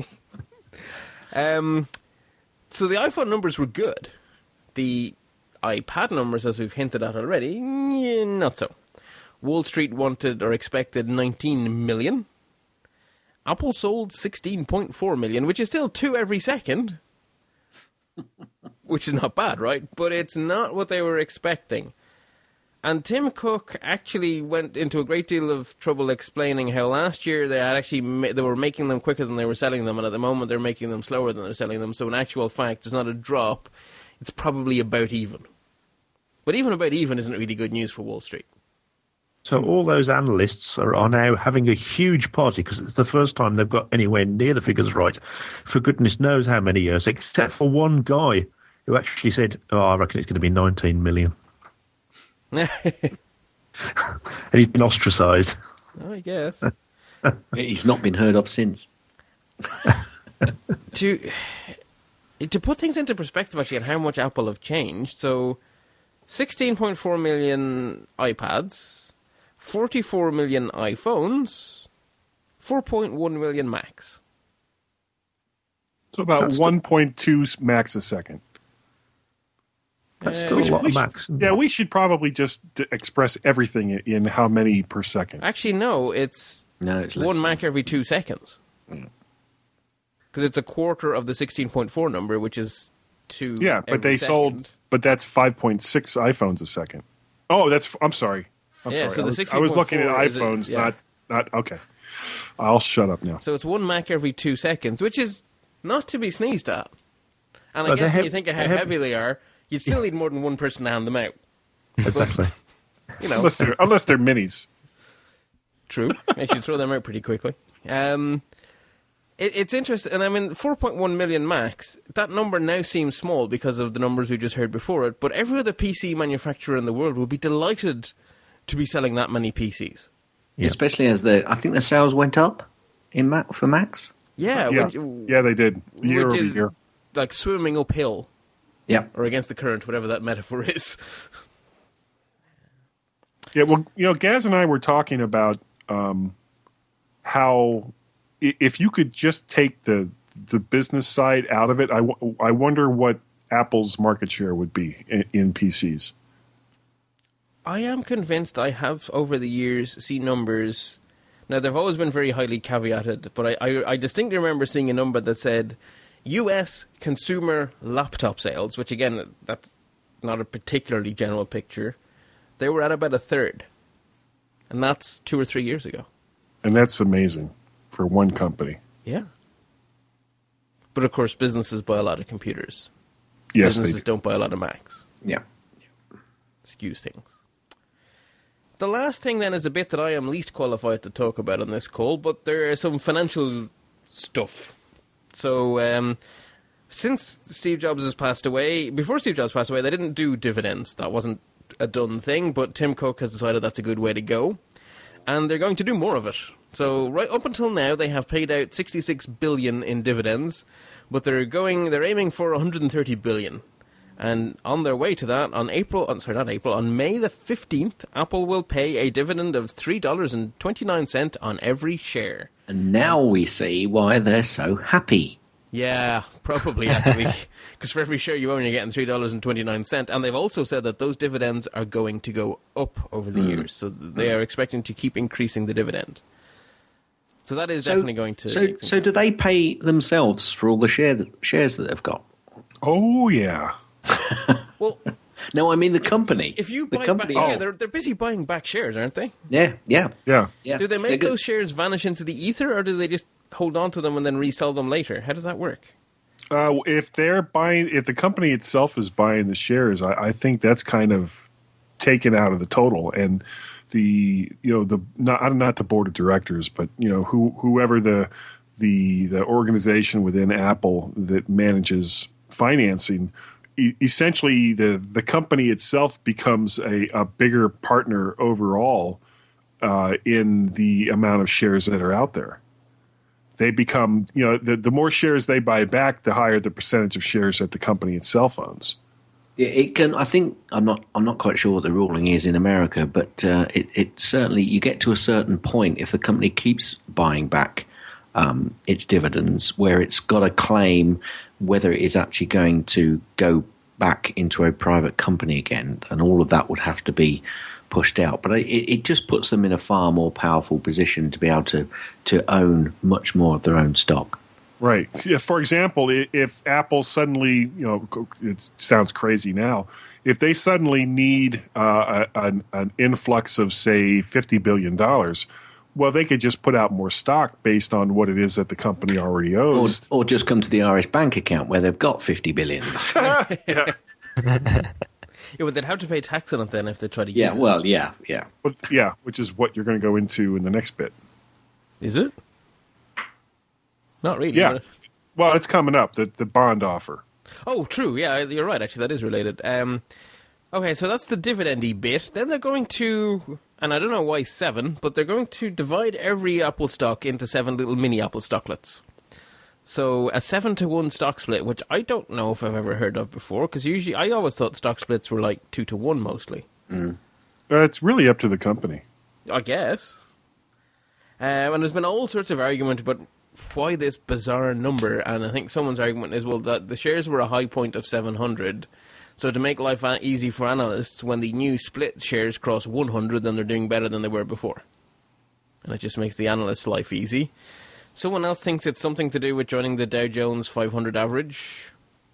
Um, so the iPhone numbers were good. The iPad numbers, as we've hinted at already, yeah, not so. Wall Street wanted or expected nineteen million. Apple sold sixteen point four million, which is still two every second. Which is not bad, right? But it's not what they were expecting. And Tim Cook actually went into a great deal of trouble explaining how last year they had actually ma- they were making them quicker than they were selling them, and at the moment they're making them slower than they're selling them. So in actual fact, there's not a drop. It's probably about even. But even about even isn't really good news for Wall Street. So all those analysts are, are now having a huge party because it's the first time they've got anywhere near the figures right for goodness knows how many years, except for one guy who actually said, oh, I reckon it's going to be nineteen million. And he's been ostracised. I guess. He's not been heard of since. to to put things into perspective, actually, on how much Apple have changed, so sixteen point four million iPads, forty-four million iPhones, four point one million Macs. So about That's one point two Macs a second. That's Uh, still we a should- lot we of should- max. isn't Yeah, it? we should probably just d- express everything i- in how many per second. Actually, no, it's No, it's less one than- Mac every two seconds. Because it's a quarter of the sixteen point four number, which is two. Yeah, but every they second. sold, but that's five point six iPhones a second. Oh, that's, I'm sorry. I'm Yeah, sorry. so I, the was, I was looking at sixteen point four iPhones, is a- yeah. not, not, okay. I'll shut up now. So it's one Mac every two seconds, which is not to be sneezed at. And I Well, guess they when have- you think of how they have- heavy they are, you'd still need more than one person to hand them out. Exactly. You know, Unless they're, unless they're minis. true. They should throw them out pretty quickly. Um, it, it's interesting, and I mean, four point one million Macs, that number now seems small because of the numbers we just heard before it, but every other P C manufacturer in the world would be delighted to be selling that many P Cs. Yeah. Especially as the, I think the sales went up in Mac for Macs. Yeah, Yeah, which, yeah, they did. Year which over is year. like swimming uphill, Yeah. or against the current, whatever that metaphor is. Yeah, well, you know, Gaz and I were talking about um, how i- if you could just take the the business side out of it, I, w- I wonder what Apple's market share would be in, in P Cs. I am convinced I have, over the years, seen numbers. Now, they've always been very highly caveated, but I, I, I distinctly remember seeing a number that said U S consumer laptop sales, which, again, that's not a particularly general picture. They were at about a third. And that's two or three years ago. And that's amazing for one company. Yeah. But, of course, businesses buy a lot of computers. Yes, they businesses do. don't buy a lot of Macs. Yeah. Skews things. The last thing then is a bit that I am least qualified to talk about on this call, but there is some financial stuff. So, um, since Steve Jobs has passed away, before Steve Jobs passed away, they didn't do dividends. That wasn't a done thing, but Tim Cook has decided that's a good way to go. And they're going to do more of it. So, right up until now, they have paid out sixty-six billion dollars in dividends, but they're going, they're aiming for one hundred thirty billion dollars. And on their way to that, on April, on, sorry, not April, on May the fifteenth, Apple will pay a dividend of three dollars and twenty-nine cents on every share. And now we see why they're so happy. Yeah, probably, actually. Because for every share you own, you're getting three dollars and twenty-nine cents. And they've also said that those dividends are going to go up over the years. So they are expecting to keep increasing the dividend. So that is definitely going to... So, make things so do they pay themselves for all the share, shares that they've got? Oh, yeah. Well, No, I mean the company. if you the buy company, back... Oh. Yeah, they're, they're busy buying back shares, aren't they? yeah, yeah, Yeah. yeah. Do they They're make good. those shares vanish into the ether, or do they just hold on to them and then resell them later? How does that work? Uh, if they're buying, if the company itself is buying the shares, I, I think that's kind of taken out of the total. And the you know the not not the board of directors, but you know who whoever the the the organization within Apple that manages financing, e- essentially the the company itself becomes a, a bigger partner overall uh, in the amount of shares that are out there. They become, you know, the, the more shares they buy back, the higher the percentage of shares that the company itself owns. Yeah, it can. I think I'm not. I'm not quite sure what the ruling is in America, but uh, it, it certainly you get to a certain point if the company keeps buying back um, its dividends, where it's got to claim whether it is actually going to go back into a private company again, and all of that would have to be pushed out. But it, it just puts them in a far more powerful position to be able to to own much more of their own stock. Right. If, for example, if Apple suddenly, you know, it sounds crazy now, if they suddenly need uh, a, an, an influx of, say, fifty billion dollars, well, they could just put out more stock based on what it is that the company already owes. Or, or just come to the Irish bank account where they've got fifty billion dollars. Yeah. Yeah, but they'd have to pay tax on it then if they try to use Yeah, it. well, yeah, yeah. But, yeah, which is what you're going to go into in the next bit. Is it? Not really. Yeah. But... Well, it's coming up, the, the bond offer. Oh, true. Yeah, you're right. Actually, that is related. Um, okay, so that's the dividend-y bit. Then they're going to, and I don't know why seven, but they're going to divide every Apple stock into seven little mini Apple stocklets. So a seven to one stock split, which I don't know if I've ever heard of before, because usually I always thought stock splits were like two to one mostly. Mm. Uh, it's really up to the company. I guess. Um, and there's been all sorts of argument about why this bizarre number, and I think someone's argument is, well, that the shares were a high point of seven hundred, so to make life easy for analysts, when the new split shares cross one hundred, then they're doing better than they were before. And it just makes the analyst's life easy. Someone else thinks it's something to do with joining the Dow Jones five hundred average,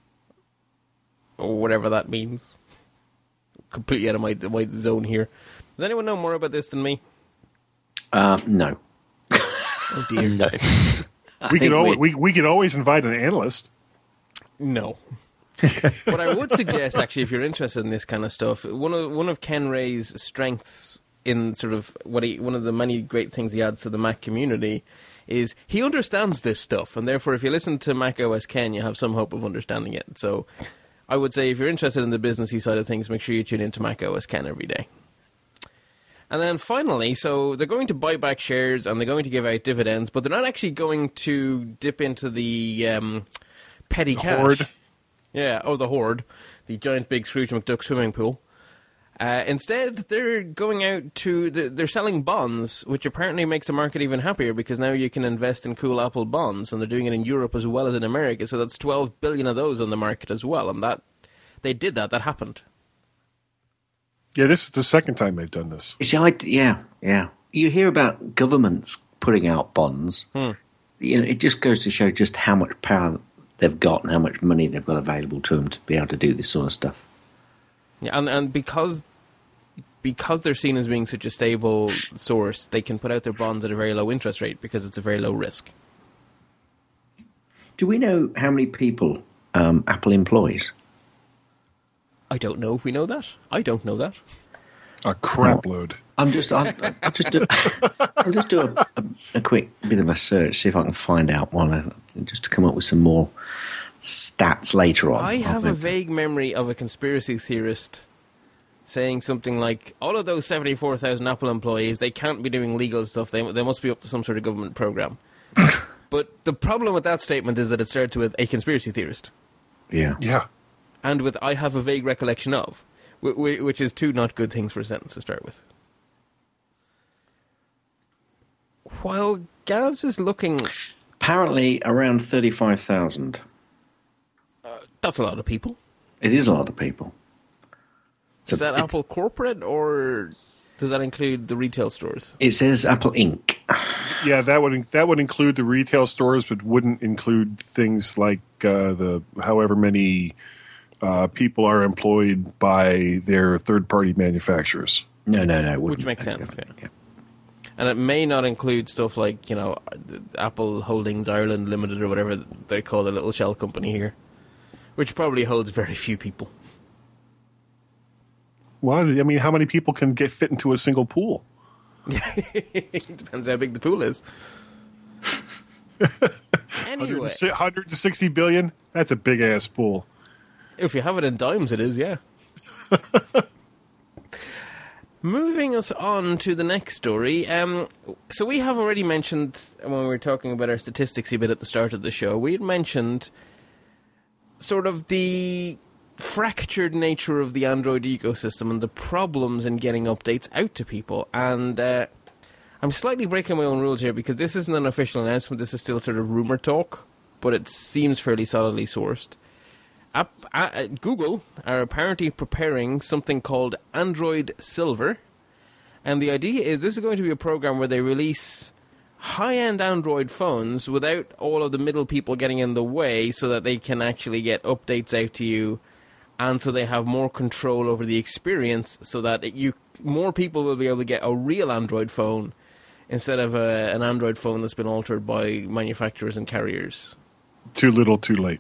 or whatever that means. Completely out of my, my zone here. Does anyone know more about this than me? Uh, no. Oh dear. No. We think could always we- we, we could always invite an analyst. No. What I would suggest, actually, if you're interested in this kind of stuff, one of one of Ken Ray's strengths in sort of what he, one of the many great things he adds to the Mac community is he understands this stuff, and therefore, if you listen to Mac O S Ken, you have some hope of understanding it. So, I would say if you're interested in the businessy side of things, make sure you tune into Mac O S Ken every day. And then finally, so they're going to buy back shares and they're going to give out dividends, but they're not actually going to dip into the um, petty The cash. hoard. Yeah, oh, the hoard, the giant big Scrooge McDuck swimming pool. Uh, instead, they're going out to, the, they're selling bonds, which apparently makes the market even happier because now you can invest in cool Apple bonds, and they're doing it in Europe as well as in America, so that's twelve billion of those on the market as well, and that, they did that, that happened. Yeah, this is the second time they've done this. You see, I, yeah, yeah. You hear about governments putting out bonds. Hmm. You know, it just goes to show just how much power they've got and how much money they've got available to them to be able to do this sort of stuff. Yeah, and, and because because they're seen as being such a stable source, they can put out their bonds at a very low interest rate because it's a very low risk. Do we know how many people um, Apple employs? I don't know if we know that. I don't know that. A crap load. I'm just, I'll, I'll just do, I'll just do a, a, a quick bit of a search, see if I can find out one, just to come up with some more stats later on. I have I'll a vague memory of a conspiracy theorist saying something like, all of those seventy-four thousand Apple employees, they can't be doing legal stuff. They, they must be up to some sort of government program. But the problem with that statement is that it starts with a conspiracy theorist. Yeah. Yeah. And with I have a vague recollection of, which is two not good things for a sentence to start with. While Gaz is looking... Apparently around thirty-five thousand. That's a lot of people. It is a lot of people. Is that it, Apple corporate, or does that include the retail stores? It says Apple Incorporated. Yeah, that would that would include the retail stores, but wouldn't include things like uh, the however many uh, people are employed by their third-party manufacturers. No, no, no. it Which wouldn't. makes sense, Yeah. yeah. And it may not include stuff like, you know, Apple Holdings Ireland Limited or whatever they call the little shell company here, which probably holds very few people. Well, I mean, how many people can get fit into a single pool? It depends how big the pool is. Anyway, one hundred sixty billion? That's a big-ass pool. If you have it in dimes, it is, yeah. Moving us on to the next story. Um, so we have already mentioned, when we were talking about our statistics a bit at the start of the show, we had mentioned sort of the fractured nature of the Android ecosystem and the problems in getting updates out to people. And uh, I'm slightly breaking my own rules here because this isn't an official announcement. This is still sort of rumor talk, but it seems fairly solidly sourced. App, uh, Google are apparently preparing something called Android Silver, and the idea is this is going to be a program where they release high-end Android phones without all of the middle people getting in the way, so that they can actually get updates out to you, and so they have more control over the experience, so that it, you more people will be able to get a real Android phone instead of a, an Android phone that's been altered by manufacturers and carriers. Too little, too late.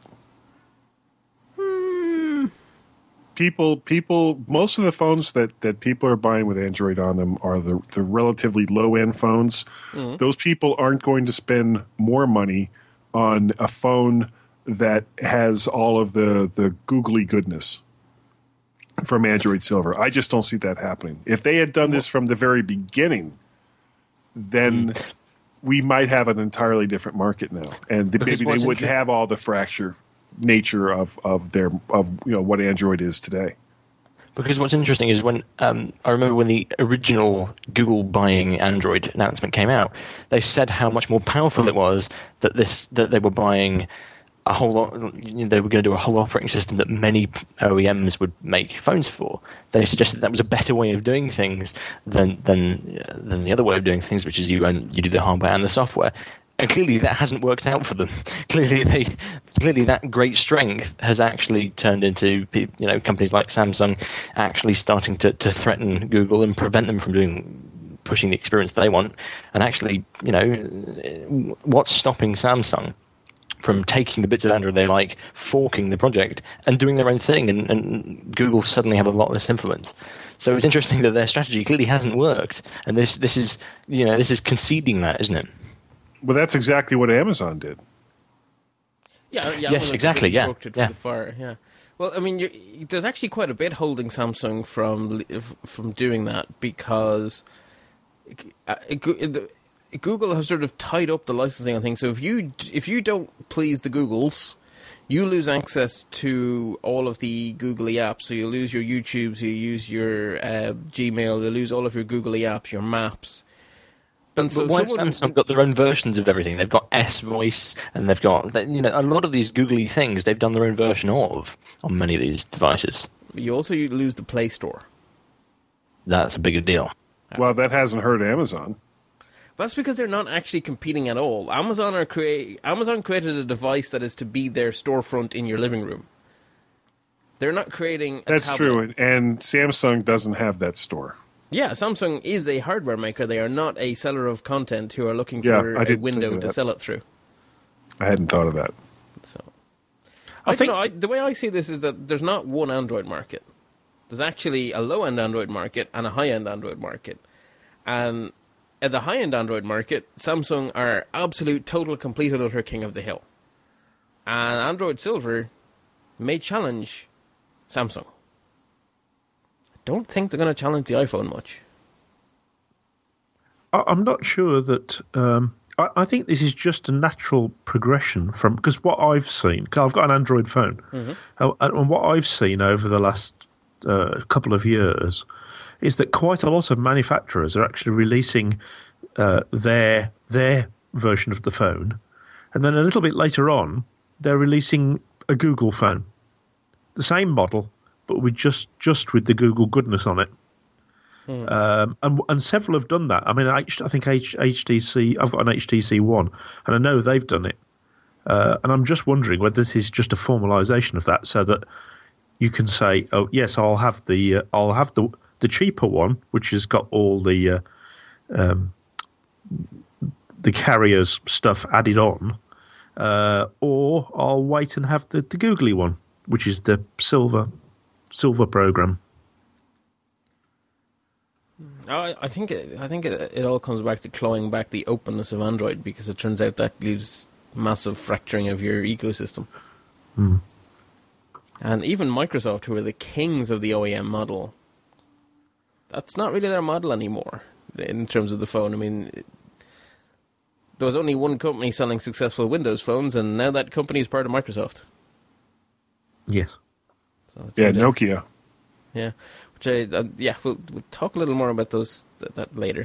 People, people. Most of the phones that, that people are buying with Android on them are the the relatively low end phones. Mm-hmm. Those people aren't going to spend more money on a phone that has all of the the googly goodness from Android Silver. I just don't see that happening. If they had done this from the very beginning, then mm. we might have an entirely different market now, and the, maybe they wouldn't have all the fracture nature of, of their of you know what Android is today. Because what's interesting is when um, I remember when the original Google buying Android announcement came out, they said how much more powerful it was that this that they were buying a whole lot. You know, they were going to do a whole operating system that many O E Ms would make phones for. They suggested that was a better way of doing things than than than the other way of doing things, which is you own, you do the hardware and the software. And clearly that hasn't worked out for them. Clearly, they, clearly that great strength has actually turned into, you know, companies like Samsung actually starting to, to threaten Google and prevent them from doing pushing the experience they want. And actually, you know, what's stopping Samsung from taking the bits of Android they like, forking the project, and doing their own thing? And, and Google suddenly have a lot less influence. So it's interesting that their strategy clearly hasn't worked, and this this is you know this is conceding that, isn't it? Well, that's exactly what Amazon did. Yeah, yeah yes, exactly. Yeah, yeah. The fire, yeah. Well, I mean, you're, there's actually quite a bit holding Samsung from from doing that because Google has sort of tied up the licensing on things. So if you if you don't please the Googles, you lose access to all of the googly apps. So you lose your YouTubes, you use your uh, Gmail, you lose all of your googly apps, your maps. But, so but why someone, have Samsung got their own versions of everything? They've got S Voice, and they've got, you know, a lot of these googly things they've done their own version of on many of these devices. You also lose the Play Store. That's a bigger deal. Well, that hasn't hurt Amazon. That's because they're not actually competing at all. Amazon are create Amazon created a device that is to be their storefront in your living room. They're not creating a That's tablet. true, and, and Samsung doesn't have that store. Yeah, Samsung is a hardware maker. They are not a seller of content who are looking yeah, for a window to sell it through. I hadn't thought of that. So, I, I think know, I, the way I see this is that there's not one Android market. There's actually a low-end Android market and a high-end Android market. And at the high-end Android market, Samsung are absolute, total, complete, and utter king of the hill. And Android Silver may challenge Samsung. Don't think they're going to challenge the iPhone much. I'm not sure that. Um, I, I think this is just a natural progression from because what I've seen. Cause I've got an Android phone, mm-hmm. uh, and what I've seen over the last uh, couple of years is that quite a lot of manufacturers are actually releasing uh, their their version of the phone, and then a little bit later on, they're releasing a Google phone, the same model. But with just, just with the Google goodness on it, hmm. um, and and several have done that. I mean, I, I think H, HTC. I've got an H T C One, and I know they've done it. Uh, and I'm just wondering whether this is just a formalisation of that, so that you can say, "Oh, yes, I'll have the uh, I'll have the the cheaper one, which has got all the uh, um, the carrier's stuff added on, uh, or I'll wait and have the, the googly one, which is the silver." Silver program. I, I think it, I think it, it all comes back to clawing back the openness of Android, because it turns out that leaves massive fracturing of your ecosystem. Mm. And even Microsoft, who are the kings of the O E M model, that's not really their model anymore in terms of the phone. I mean, it, there was only one company selling successful Windows phones, and now that company is part of Microsoft. Yes. So it's yeah, Nokia. Yeah. Which I, uh, yeah, we'll, we'll talk a little more about those th- that later.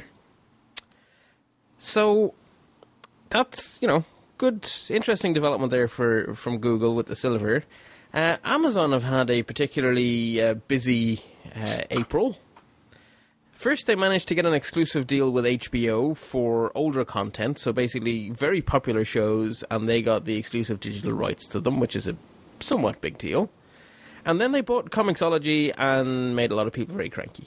So that's, you know, good, interesting development there for from Google with the Silver. Uh, Amazon have had a particularly uh, busy uh, April. First, they managed to get an exclusive deal with H B O for older content, so basically very popular shows, and they got the exclusive digital rights to them, which is a somewhat big deal. And then they bought Comixology and made a lot of people very cranky.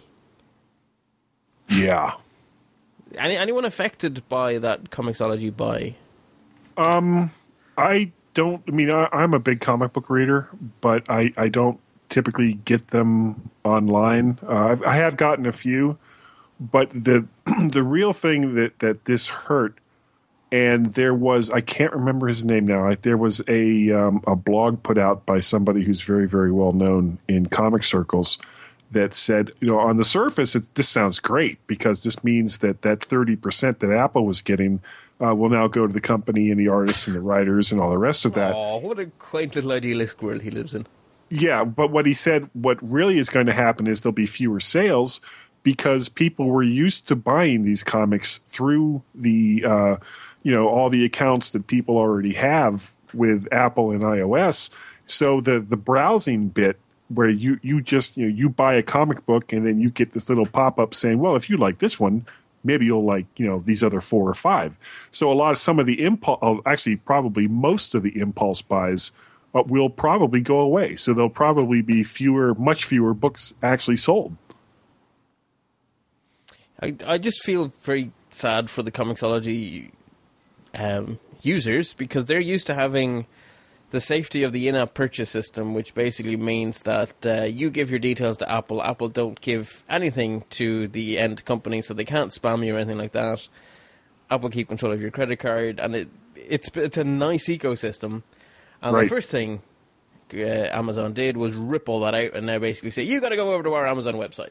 Yeah. Any, anyone affected by that Comixology buy? Um, I don't, I mean, I, I'm a big comic book reader, but I, I don't typically get them online. Uh, I've, I have gotten a few, but the the real thing that, that this hurt, and there was, I can't remember his name now, I, there was a um, a blog put out by somebody who's very, very well known in comic circles that said, you know, on the surface, it, this sounds great, because this means that that thirty percent that Apple was getting uh, will now go to the company and the artists and the writers and all the rest of that. Oh, what a quaint little idealistic world he lives in. Yeah, but what he said, what really is going to happen is there'll be fewer sales, because people were used to buying these comics through the, uh, you know, all the accounts that people already have with Apple and iOS. So the the browsing bit, where you, you just, you know, you buy a comic book and then you get this little pop-up saying, well, if you like this one, maybe you'll like, you know, these other four or five. So a lot of some of the impulse, actually probably most of the impulse buys uh, will probably go away. So there'll probably be fewer, much fewer books actually sold. I, I just feel very sad for the Comixology um, users, because they're used to having the safety of the in-app purchase system, which basically means that uh, you give your details to Apple. Apple don't give anything to the end company, so they can't spam you or anything like that. Apple keep control of your credit card, and it it's it's a nice ecosystem. And right. The first thing uh, Amazon did was rip all that out and now basically say, you got to go over to our Amazon website.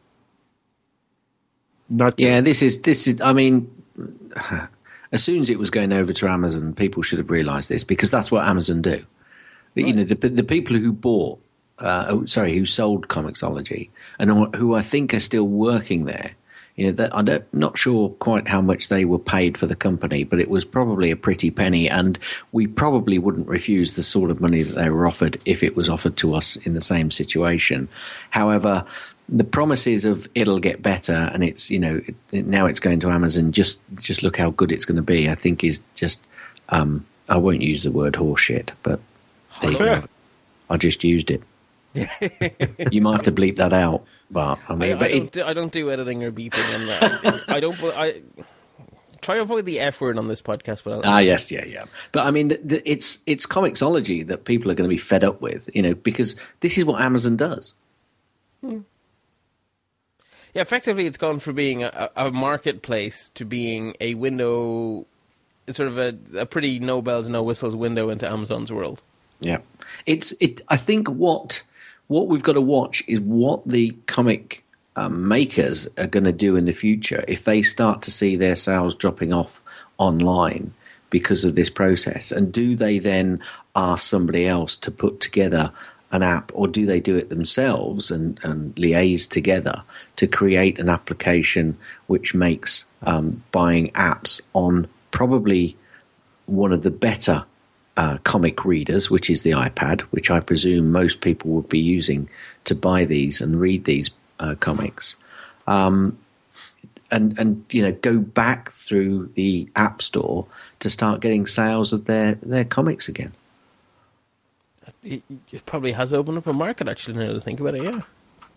Not yeah, this is this is. I mean, as soon as it was going over to Amazon, people should have realised this, because that's what Amazon do. Right. You know, the the people who bought, uh, oh, sorry, who sold Comixology, and who I think are still working there. You know, that, I'm not sure quite how much they were paid for the company, but it was probably a pretty penny, and we probably wouldn't refuse the sort of money that they were offered if it was offered to us in the same situation. However, the promises of it'll get better, and it's, you know, it, now it's going to Amazon, just just look how good it's going to be, I think is just, um, I won't use the word horseshit, but there you go. I just used it. You might have to bleep that out, but I mean, I, but I, don't, it, do, I don't do editing or beeping, and that. I don't. I try to avoid the F word on this podcast, but I'll, ah, yes, yeah, yeah. But I mean, the, the, it's it's Comixology that people are going to be fed up with, you know, because this is what Amazon does. Hmm. Yeah, effectively, it's gone from being a, a marketplace to being a window, sort of a, a pretty no bells, no whistles window into Amazon's world. Yeah, it's it. I think what what we've got to watch is what the comic um, makers are going to do in the future if they start to see their sales dropping off online because of this process, and do they then ask somebody else to put together an app, or do they do it themselves and, and liaise together to create an application which makes um, buying apps on probably one of the better uh, comic readers, which is the iPad, which I presume most people would be using to buy these and read these uh, comics, um, and and you know, go back through the App Store to start getting sales of their, their comics again. It, it probably has opened up a market, actually, now to think about it, yeah.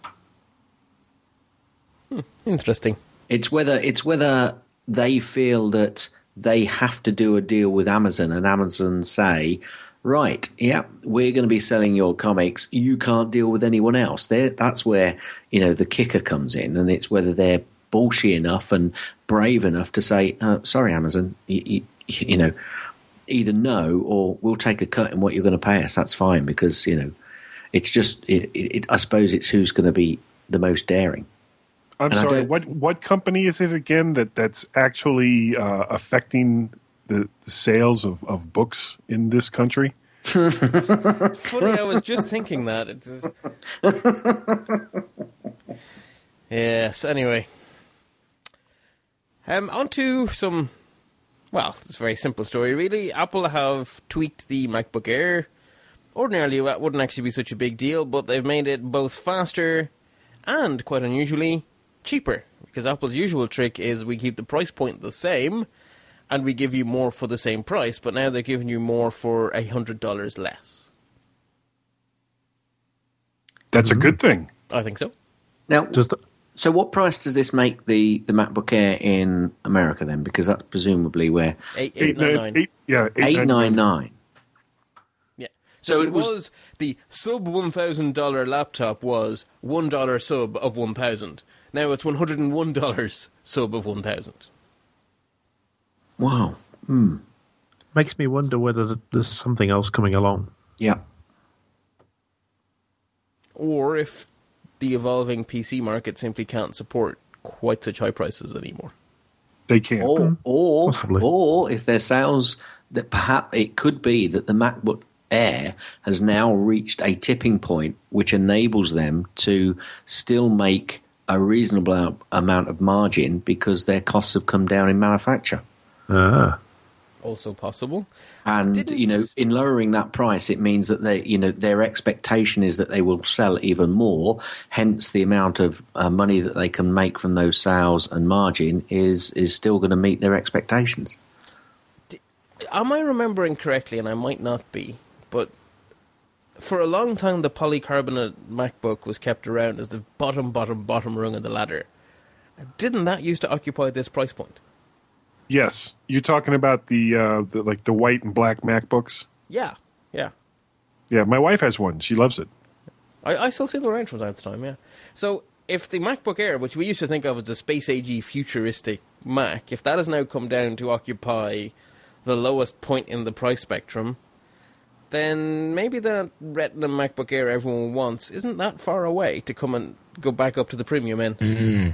Hmm, interesting. It's whether it's whether they feel that they have to do a deal with Amazon, and Amazon say, right, yeah, we're going to be selling your comics. You can't deal with anyone else. They're, that's where, you know, the kicker comes in, and it's whether they're ballsy enough and brave enough to say, uh, sorry, Amazon, you, you, you know, either no or we'll take a cut in what you're going to pay us. That's fine, because, you know, it's just, it, it, I suppose it's who's going to be the most daring. I'm And I sorry, don't- what what company is it again that, that's actually uh, affecting the, the sales of, of books in this country? Funny, I was just thinking that. It's just... Yes, anyway. Um, on to some... Well, it's a very simple story, really. Apple have tweaked the MacBook Air. Ordinarily, that wouldn't actually be such a big deal, but they've made it both faster and, quite unusually, cheaper. Because Apple's usual trick is we keep the price point the same, and we give you more for the same price, but now they're giving you more for one hundred dollars less. That's a good thing. I think so. Now, Does the, so what price does this make the, the MacBook Air in America then? Because that's presumably where Eight, Eight, eight, nine, nine, nine. eight, yeah, eight nine nine. Yeah. So So, it it was- was, the sub one thousand dollars laptop was one dollar sub of one thousand. Now it's one hundred one dollars sub of one thousand. Wow. makes me wonder whether th- there's something else coming along. Yeah. Or if the evolving P C market simply can't support quite such high prices anymore. They can't. Or, or, Possibly. or if their sales, that perhaps it could be that the MacBook Air has now reached a tipping point which enables them to still make a reasonable am- amount of margin because their costs have come down in manufacture. Ah, Also possible. And Didn't- you know, in lowering that price, it means that they, you know, their expectation is that they will sell even more. Hence, the amount of uh, money that they can make from those sales and margin is is still going to meet their expectations. Am I remembering correctly, and I might not be, but for a long time the polycarbonate MacBook was kept around as the bottom, bottom, bottom rung of the ladder. Didn't that used to occupy this price point? Yes, you're talking about the, uh, the like the white and black MacBooks. Yeah, yeah. Yeah, my wife has one. She loves it. I, I still see them around from time to time, yeah. So if the MacBook Air, which we used to think of as the space-agey futuristic Mac, if that has now come down to occupy the lowest point in the price spectrum, then maybe that Retina MacBook Air everyone wants isn't that far away to come and go back up to the premium end. Mm,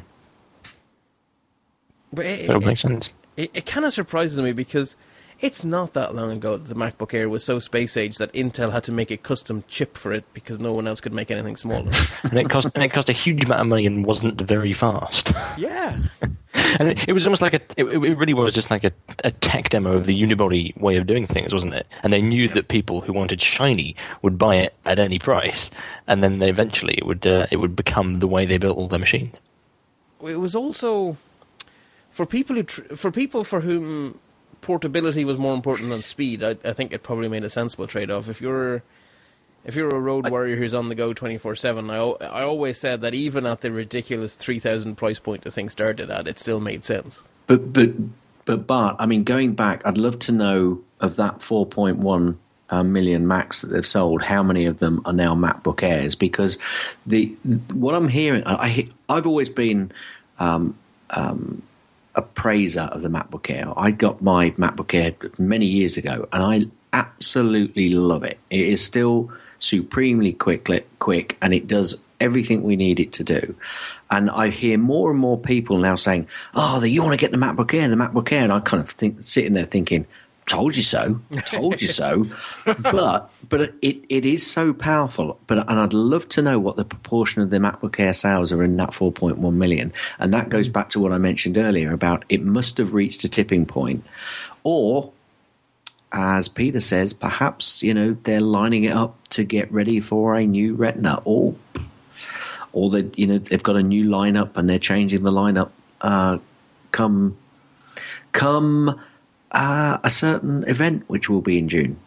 But it, that would it, make sense. it, it kind of surprises me because it's not that long ago that the MacBook Air was so space-age that Intel had to make a custom chip for it because no one else could make anything smaller. And it cost and it cost a huge amount of money and wasn't very fast. Yeah. And it, it was almost like a. It, it really was just like a, a tech demo of the unibody way of doing things, wasn't it? And they knew that people who wanted shiny would buy it at any price, and then they eventually it would uh, it would become the way they built all their machines. It was also for people who tr- for people for whom portability was more important than speed. I, I think it probably made a sensible trade-off. If you're if you're a road warrior who's on the go twenty-four seven, I, al- I always said that even at the ridiculous three thousand price point the thing started at, it still made sense. But but but Bart, I mean, going back, I'd love to know of that four point one uh, million Macs that they've sold, how many of them are now MacBook Airs? Because the what I'm hearing, I, I I've always been um, um, a praiser of the MacBook Air. I got my MacBook Air many years ago, and I absolutely love it. It is still supremely quick, quick, and it does everything we need it to do. And I hear more and more people now saying, "Oh, you want to get the MacBook Air, the MacBook Air," and I kind of think, sitting there thinking, "Told you so, told you so." But but it it is so powerful. But and I'd love to know what the proportion of the MacBook Air sales are in that four point one million. And that goes back to what I mentioned earlier about it must have reached a tipping point, or, as Peter says, perhaps, you know, they're lining it up to get ready for a new Retina, or or they, you know, they've got a new lineup and they're changing the lineup uh, come come uh, a certain event, which will be in June.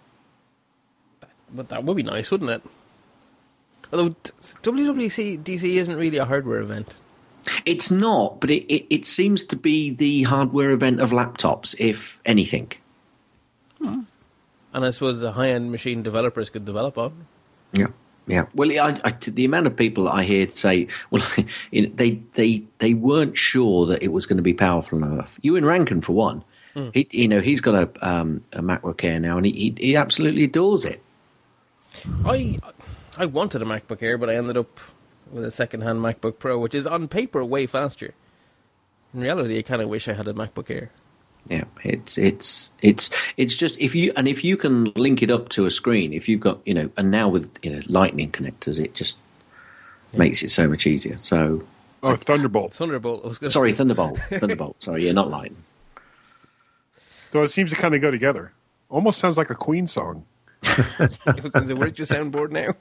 But that would be nice, wouldn't it? Although t- W W D C isn't really a hardware event. It's not, but it, it, it seems to be the hardware event of laptops, if anything. And I suppose the high-end machine developers could develop on. Yeah. Yeah, well, I, I, the amount of people I hear say, well, they they they weren't sure that it was going to be powerful enough. Ewan Rankin, for one, mm. he, you know, he's got a um, a MacBook Air now, and he, he he absolutely adores it. I I wanted a MacBook Air, but I ended up with a second-hand MacBook Pro, which is on paper way faster. In reality, I kind of wish I had a MacBook Air. Yeah, it's it's it's it's just if you and if you can link it up to a screen, if you've got you know, and now with you know Lightning connectors, it just yeah. makes it so much easier. So oh, like, Thunderbolt, Thunderbolt. I was gonna sorry, Thunderbolt, Thunderbolt. Sorry, yeah, not Lightning. So it seems to kind of go together. Almost sounds like a Queen song. I was going to say, where's your soundboard now?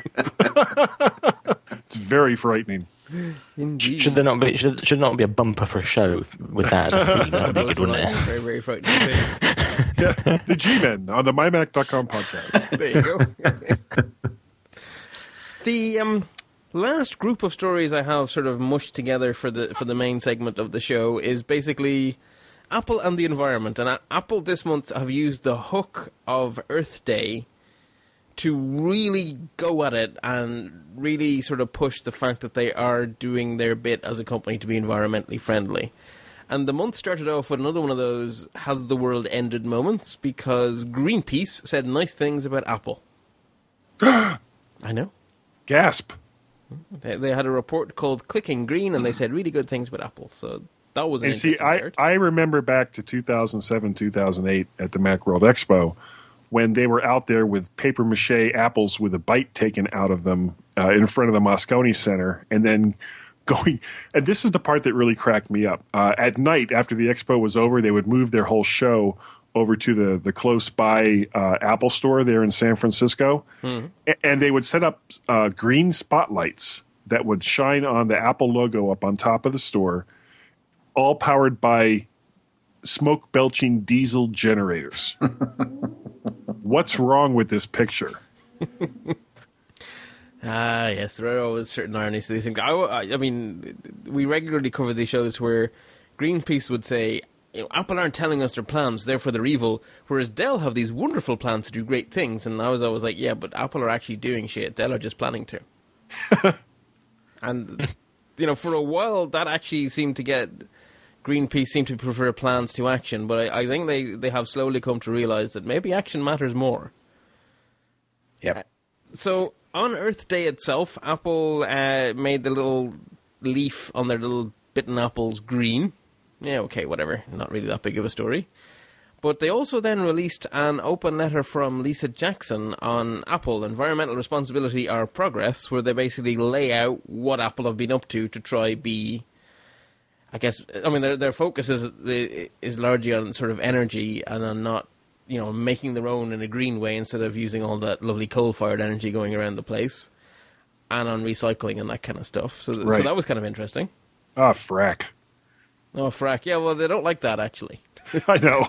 It's very frightening. Indeed. Should there not be? Should, should not be a bumper for a show with that as a theme? That would be good, wouldn't it? Very, very frightening. Yeah, the G-Men on the my mac dot com podcast. There you go. The um, last group of stories I have sort of mushed together for the for the main segment of the show is basically Apple and the environment. And uh, Apple this month have used the hook of Earth Day to really go at it and really sort of push the fact that they are doing their bit as a company to be environmentally friendly. And the month started off with another one of those has the world ended moments because Greenpeace said nice things about Apple. I know. Gasp. They, they had a report called Clicking Green and they said really good things about Apple. So that was an and see, interesting I, start. I remember back to two thousand seven, two thousand eight at the Macworld Expo when they were out there with papier-mâché apples with a bite taken out of them uh, in front of the Moscone Center, and then going – and this is the part that really cracked me up. Uh, at night, after the expo was over, they would move their whole show over to the, the close-by uh, Apple store there in San Francisco, mm-hmm. a- and they would set up uh, green spotlights that would shine on the Apple logo up on top of the store, all powered by smoke-belching diesel generators. What's wrong with this picture? Ah, yes, there are always certain ironies to these things. I, I mean, we regularly cover these shows where Greenpeace would say, you know, Apple aren't telling us their plans, therefore they're evil, whereas Dell have these wonderful plans to do great things. And I was always like, yeah, but Apple are actually doing shit. Dell are just planning to. And, you know, for a while, that actually seemed to get... Greenpeace seem to prefer plans to action, but I, I think they, they have slowly come to realize that maybe action matters more. Yep. So, on Earth Day itself, Apple uh, made the little leaf on their little bitten apples green. Yeah, okay, whatever. Not really that big of a story. But they also then released an open letter from Lisa Jackson on Apple, Environmental Responsibility or Progress, where they basically lay out what Apple have been up to to try be... I guess, I mean, their their focus is is largely on sort of energy and on not, you know, making their own in a green way instead of using all that lovely coal-fired energy going around the place, and on recycling and that kind of stuff. So, th- right. so that was kind of interesting. Ah, oh, frack. Oh, frack. Yeah, well, they don't like that, actually. I know.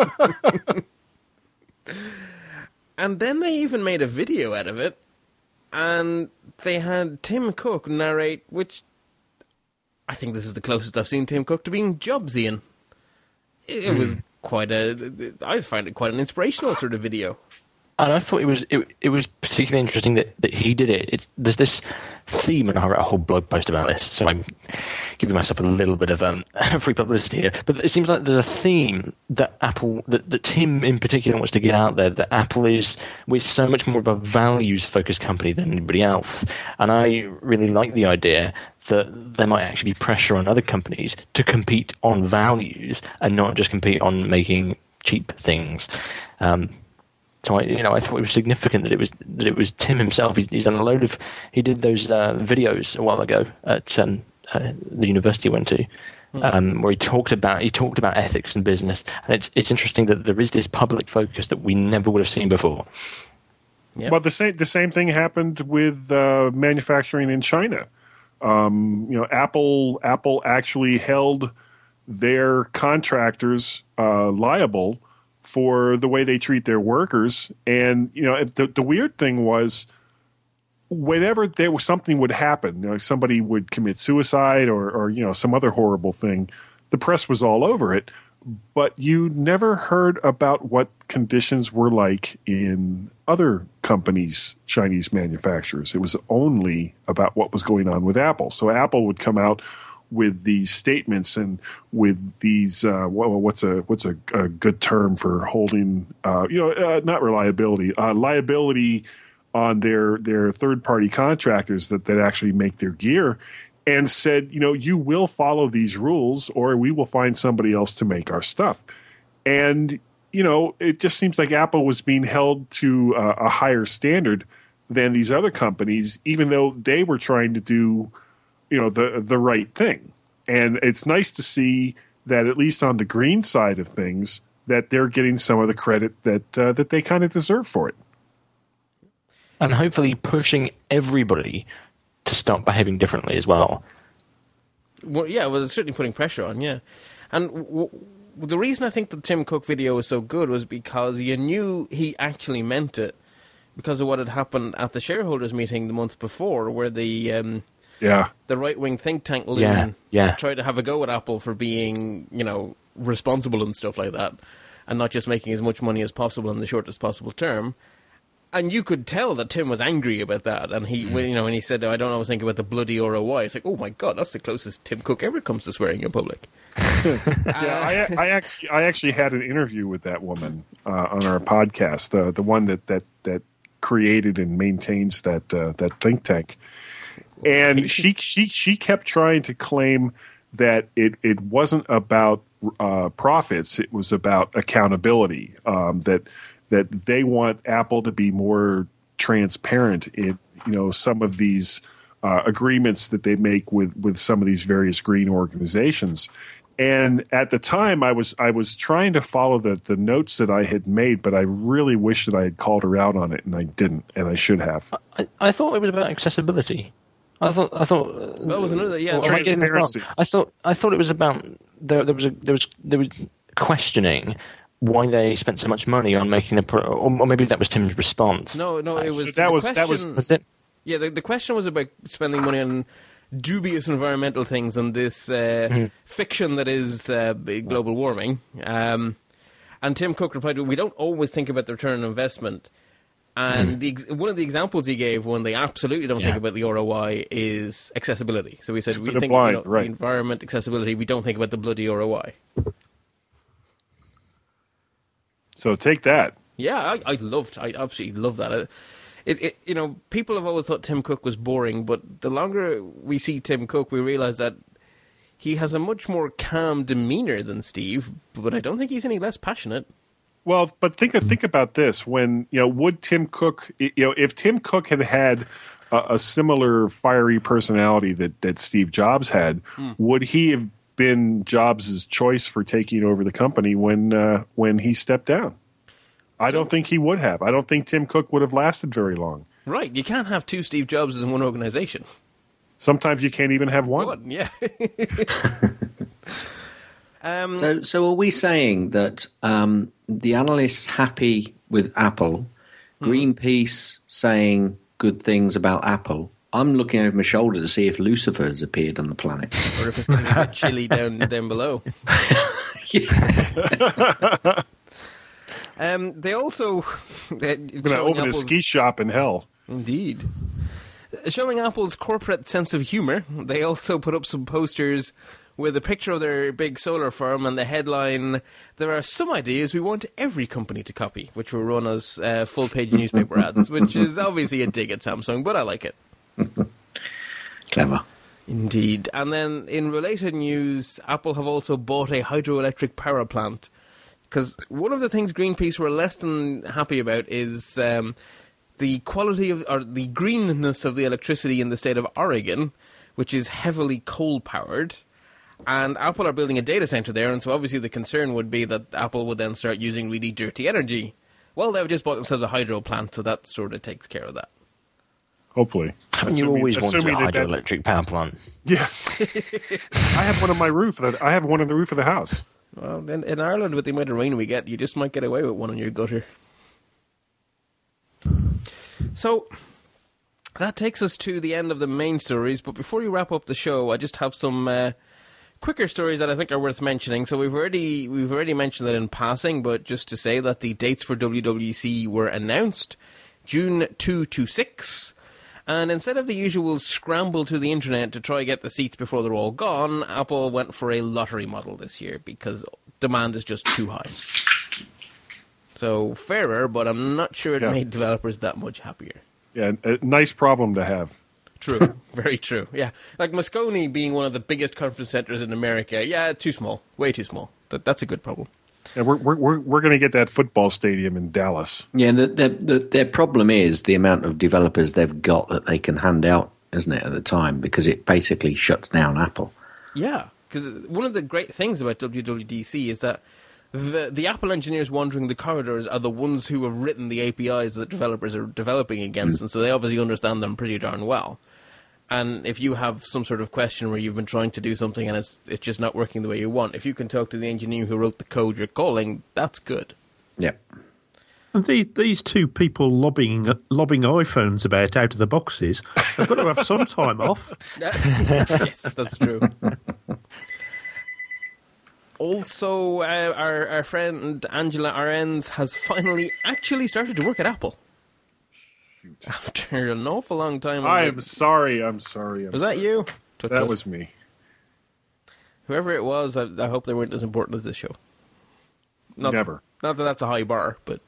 And then they even made a video out of it, and they had Tim Cook narrate, which... I think this is the closest I've seen Tim Cook to being Jobsian. It, it mm. was quite a... I found it quite an inspirational sort of video. And I thought it was it, it was particularly interesting that, that he did it. It's there's this theme, and I wrote a whole blog post about this, so I'm giving myself a little bit of um, free publicity here. But it seems like there's a theme that Apple, that, that Tim in particular wants to get out there, that Apple is we're so much more of a values-focused company than anybody else. And I really like the idea that there might actually be pressure on other companies to compete on values and not just compete on making cheap things. Um, So I, you know, I thought it was significant that it was that it was Tim himself. He's, he's done a load of. He did those uh, videos a while ago at um, uh, the university he went to, mm. um, where he talked about he talked about ethics and business. And it's it's interesting that there is this public focus that we never would have seen before. Yep. Well, the same the same thing happened with uh, manufacturing in China. Um, you know, Apple Apple actually held their contractors uh, liable for the way they treat their workers. And, you know, the, the weird thing was whenever there was something would happen, you know, somebody would commit suicide or, or, you know, some other horrible thing, the press was all over it. but you never heard about what conditions were like in other companies, Chinese manufacturers. It was only about what was going on with Apple. So Apple would come out with these statements and with these uh, what's a what's a, a good term for holding uh, you know uh, not reliability uh, liability on their their third party contractors that that actually make their gear, and said, you know, you will follow these rules or we will find somebody else to make our stuff. And you know, it just seems like Apple was being held to uh, a higher standard than these other companies, even though they were trying to do, you know, the the right thing. And it's nice to see that at least on the green side of things, that they're getting some of the credit that uh, that they kind of deserve for it. And hopefully pushing everybody to start behaving differently as well. Well, yeah, well, it's certainly putting pressure on, yeah. And w- the reason I think the Tim Cook video was so good was because you knew he actually meant it because of what had happened at the shareholders meeting the month before, where the um, yeah the right-wing think tank Loon yeah, yeah. tried to have a go at Apple for being, you know, responsible and stuff like that, and not just making as much money as possible in the shortest possible term. And you could tell that Tim was angry about that, and he, mm. when, you know, when he said, oh, "I don't always think about the bloody R O I," it's like, "Oh my God, that's the closest Tim Cook ever comes to swearing in public." yeah, I, I actually, I actually had an interview with that woman uh, on our podcast, the the one that that that created and maintains that uh, that think tank, and she she she kept trying to claim that it it wasn't about uh, profits; it was about accountability. Um, that that they want Apple to be more transparent in, you know, some of these uh, agreements that they make with, with some of these various green organizations. And at the time, I was I was trying to follow the, the notes that I had made, but I really wish that I had called her out on it, and I didn't, and I should have. I, I thought it was about accessibility. I thought I thought uh, that was another yeah well, transparency. I thought I thought it was about there there was a, there was there was questioning why they spent so much money on making a pro- or, or maybe that was Tim's response. No, no, it was so that was question, that was was it? Yeah, the, the question was about spending money on dubious environmental things and this uh, mm-hmm. fiction that is uh, global warming. Um, and Tim Cook replied, "We don't always think about the return on investment." And mm. the, one of the examples he gave when they absolutely don't yeah. think about the R O I is accessibility. So he said, "We think blind, about right. the environment, accessibility. We don't think about the bloody R O I." So take that. Yeah, I, I loved. I absolutely love that. It, it, you know, people have always thought Tim Cook was boring, but the longer we see Tim Cook, we realize that he has a much more calm demeanor than Steve. But I don't think he's any less passionate. Well, but think think about this: when you know, would Tim Cook, you know, if Tim Cook had had a, a similar fiery personality that that Steve Jobs had, mm. would he have been Jobs' choice for taking over the company when uh, when he stepped down? I don't think he would have. I don't think Tim Cook would have lasted very long. Right. You can't have two Steve Jobs in one organization. Sometimes you can't even have one. One, yeah. um, so, so are we saying that um, the analysts happy with Apple, Greenpeace saying good things about Apple? I'm looking over my shoulder to see if Lucifer has appeared on the planet. Or if it's going to be a bit chilly down, down below. um, they also... They're going to open Apple's, a ski shop in hell. Indeed. Showing Apple's corporate sense of humour, they also put up some posters with a picture of their big solar farm and the headline, "There are some ideas we want every company to copy," which were run as uh, full-page newspaper ads, which is obviously a dig at Samsung, but I like it. Clever. Indeed. And then in related news, Apple have also bought a hydroelectric power plant. Because one of the things Greenpeace were less than happy about is um, the quality of, or the greenness of the electricity in the state of Oregon, which is heavily coal-powered. And Apple are building a data center there, and so obviously the concern would be that Apple would then start using really dirty energy. Well, they've just bought themselves a hydro plant, so that sort of takes care of that. Hopefully. Haven't you always wanted a hydroelectric power plant? Yeah. I have one on my roof. That I have one on the roof of the house. Well, in, in Ireland, with the amount of rain we get, you just might get away with one on your gutter. So, that takes us to the end of the main stories. But before we wrap up the show, I just have some uh, quicker stories that I think are worth mentioning. So we've already we've already mentioned that in passing, but just to say that the dates for W W D C were announced, June second to sixth. And instead of the usual scramble to the internet to try to get the seats before they're all gone, Apple went for a lottery model this year because demand is just too high. So fairer, but I'm not sure it Yeah. made developers that much happier. Yeah, a nice problem to have. True. Very true. Yeah. Like Moscone being one of the biggest conference centers in America. Yeah, too small. Way too small. That, that's a good problem. Yeah, we're we're we're, we're going to get that football stadium in Dallas. Yeah, the, the, the, their problem is the amount of developers they've got that they can hand out, isn't it, at the time, because it basically shuts down Apple. Yeah. Because one of the great things about W W D C is that the the Apple engineers wandering the corridors are the ones who have written the A P Is that developers are developing against, mm. and so they obviously understand them pretty darn well. And if you have some sort of question where you've been trying to do something and it's it's just not working the way you want, if you can talk to the engineer who wrote the code you're calling, that's good. Yeah. And these, these two people lobbing lobbing iPhones about out of the boxes, they've got to have some time off. Yes, that's true. Also, uh, our, our friend Angela Arends has finally actually started to work at Apple. Shoot. After an awful long time. I am sorry. I'm sorry. I'm was sorry. that you? Took that it. was me. Whoever it was, I, I hope they weren't as important as this show. Not, Never. Not that that's a high bar, but...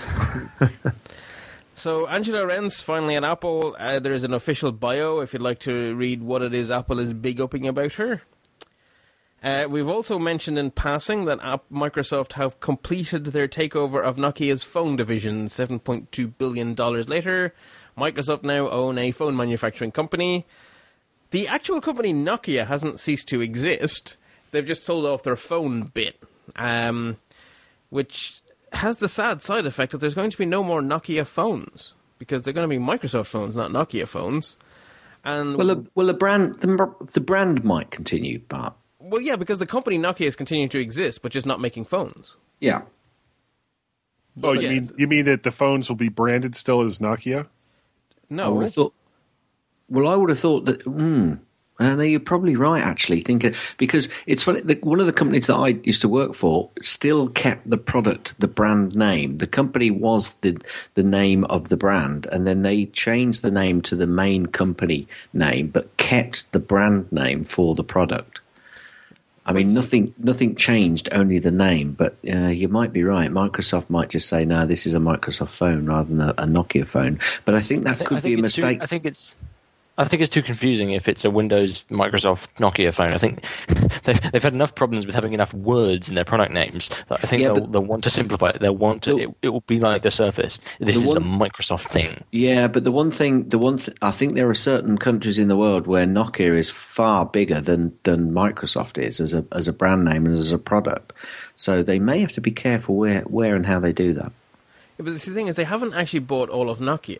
So, Angela Arends finally at Apple. Uh, there's an official bio if you'd like to read what it is Apple is big-upping about her. Uh, we've also mentioned in passing that App- Microsoft have completed their takeover of Nokia's phone division. seven point two billion dollars later, Microsoft now own a phone manufacturing company. The actual company Nokia hasn't ceased to exist. They've just sold off their phone bit, um, which has the sad side effect that there's going to be no more Nokia phones, because they're going to be Microsoft phones, not Nokia phones. And Well, the, well, the brand the, the brand might continue, but... Well, yeah, because the company Nokia is continuing to exist, but just not making phones. Yeah. Oh, But you yeah. mean you mean that the phones will be branded still as Nokia? I No. would have thought. Well, I would have thought that. Hmm. And you're probably right, actually. Thinking because it's funny. The, one of the companies that I used to work for still kept the product, the brand name. The company was the the name of the brand, and then they changed the name to the main company name, but kept the brand name for the product. I mean, nothing nothing changed, only the name. But uh, you might be right. Microsoft might just say, "No, this is a Microsoft phone rather than a, a Nokia phone." But I think that I think, could I think be a it's mistake. Too, I think it's. I think it's too confusing if it's a Windows, Microsoft, Nokia phone. I think they've, they've had enough problems with having enough words in their product names that I think Yeah, they'll, but- they'll want to simplify it. They'll want to. The- It, it will be like the Surface. This The is a one- Microsoft thing. Yeah, but the one thing, the one, th- I think there are certain countries in the world where Nokia is far bigger than, than Microsoft is as a as a brand name and as a product. So they may have to be careful where where and how they do that. Yeah, but the thing is, they haven't actually bought all of Nokia.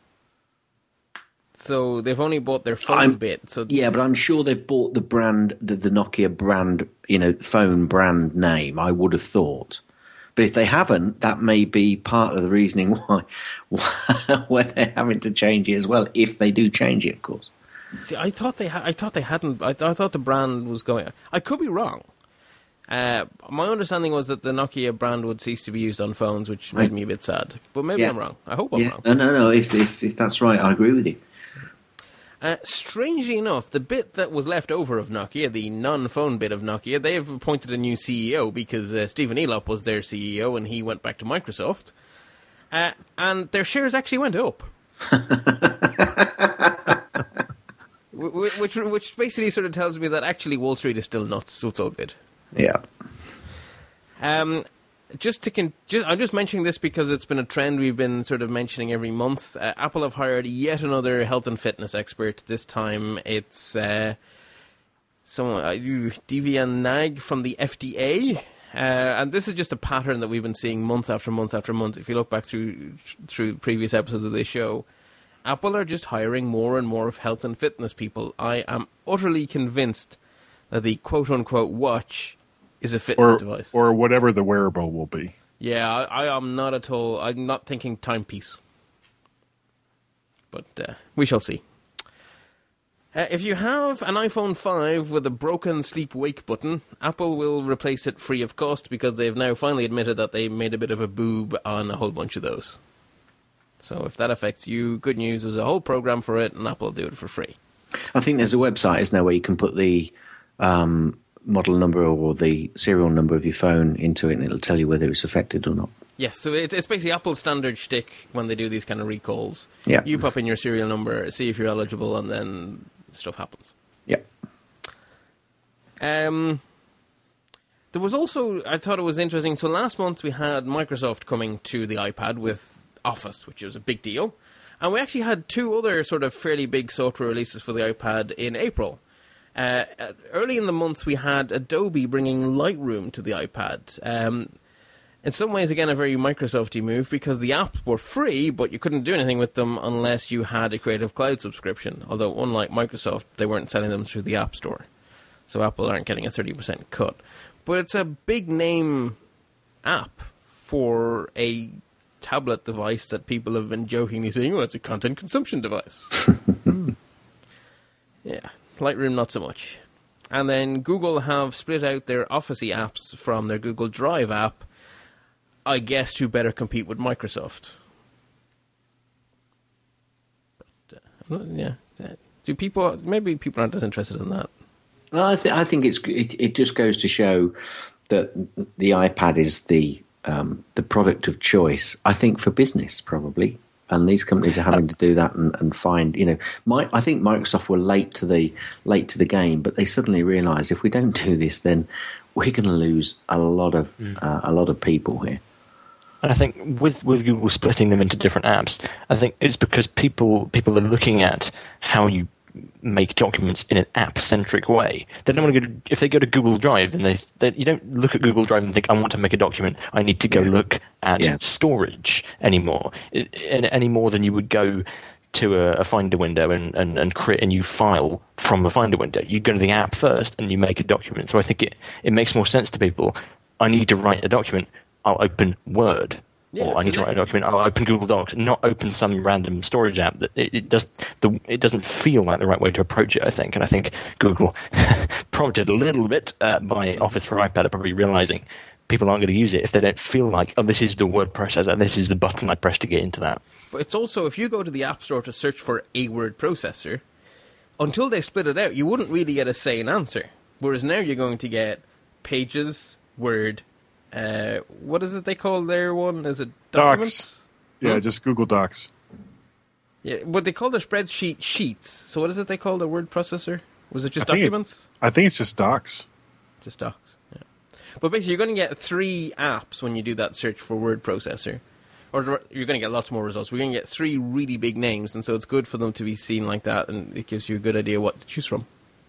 So they've only bought their phone I'm- bit. So Yeah, but I'm sure they've bought the brand, the, the Nokia brand, you know, phone brand name. I would have thought. But if they haven't, that may be part of the reasoning why why, why they're having to change it as well. If they do change it, of course. See, I thought they ha- I thought they hadn't. I, th- I thought the brand was going. I could be wrong. Uh, my understanding was that the Nokia brand would cease to be used on phones, which made me a bit sad. But maybe Yeah. I'm wrong. I hope I'm Yeah, wrong. no, no, no. If, if if that's right, I agree with you. Uh, strangely enough, the bit that was left over of Nokia, the non-phone bit of Nokia, they have appointed a new C E O because uh, Stephen Elop was their C E O and he went back to Microsoft. Uh, and their shares actually went up. Wh- which, which basically sort of tells me that actually Wall Street is still nuts, so it's all good. Yeah. Um, just to con- just, I'm just mentioning this because it's been a trend we've been sort of mentioning every month. Uh, Apple have hired yet another health and fitness expert. This time it's uh, someone, uh, Devian Nag from the F D A. Uh, and this is just a pattern that we've been seeing month after month after month. If you look back through through previous episodes of this show, Apple are just hiring more and more of health and fitness people. I am utterly convinced that the quote-unquote watch is a fitness Or device. or whatever the wearable will be. Yeah, I, I am not at all. I'm not thinking timepiece. But uh, we shall see. Uh, if you have an iPhone five with a broken sleep-wake button, Apple will replace it free of cost because they've now finally admitted that they made a bit of a boob on a whole bunch of those. So if that affects you, good news, there's a whole program for it, and Apple will do it for free. I think there's a website, isn't there, where you can put the um, model number or the serial number of your phone into it, and it'll tell you whether it's affected or not. Yes, so it's, it's basically Apple's standard shtick when they do these kind of recalls. Yeah. You pop in your serial number, see if you're eligible, and then stuff happens. Yeah. Um, there was also, I thought it was interesting, so last month we had Microsoft coming to the iPad with Office, which was a big deal. And we actually had two other sort of fairly big software releases for the iPad in April. Uh, early in the month, we had Adobe bringing Lightroom to the iPad. Um, in some ways, again, a very Microsoft-y move because the apps were free, but you couldn't do anything with them unless you had a Creative Cloud subscription. Although, unlike Microsoft, they weren't selling them through the App Store. So Apple aren't getting a thirty percent cut. But it's a big-name app for a tablet device that people have been jokingly saying, oh, it's a content consumption device. Yeah, Lightroom not so much. And then Google have split out their Office-y apps from their Google Drive app, I guess to better compete with Microsoft. But, uh, yeah, do people, maybe people aren't as interested in that. Well, I, th- I think it's it, it just goes to show that the iPad is the Um, the product of choice, I think, for business probably, and these companies are having to do that and, and find, you know, my, I think Microsoft were late to the late to the game, but they suddenly realised if we don't do this, then we're going to lose a lot of mm. uh, a lot of people here. And I think with with Google splitting them into different apps, I think it's because people people are looking at how you make documents in an app-centric way. They don't want to go to, if they go to Google Drive, and they, they you don't look at Google Drive and think, I want to make a document, I need to go yeah. look at yeah. storage anymore, it, any more than you would go to a, a Finder window and, and, and create a new file from the Finder window. You go to the app first and you make a document. So I think it, it makes more sense to people. I need to write a document, I'll open Word. Yeah, or I need to write a document. I'll open Google Docs, not open some random storage app. That it, it does the it doesn't feel like the right way to approach it. I think, and I think Google, prompted a little bit uh, by Office for iPad, are probably realizing people aren't going to use it if they don't feel like, oh, this is the word processor, this is the button I press to get into that. But it's also, if you go to the App Store to search for a word processor, until they split it out, you wouldn't really get a say and answer. Whereas now you're going to get Pages, Word. Uh, what is it they call their one? Is it documents? Docs. Yeah, hmm? just Google Docs. Yeah, but they call their spreadsheet sheets. So what is it they call the word processor? Was it just I documents? It, I think it's just Docs. Just Docs, yeah. But basically you're going to get three apps when you do that search for word processor. Or you're going to get lots more results. We're going to get three really big names, and so it's good for them to be seen like that, and it gives you a good idea what to choose from.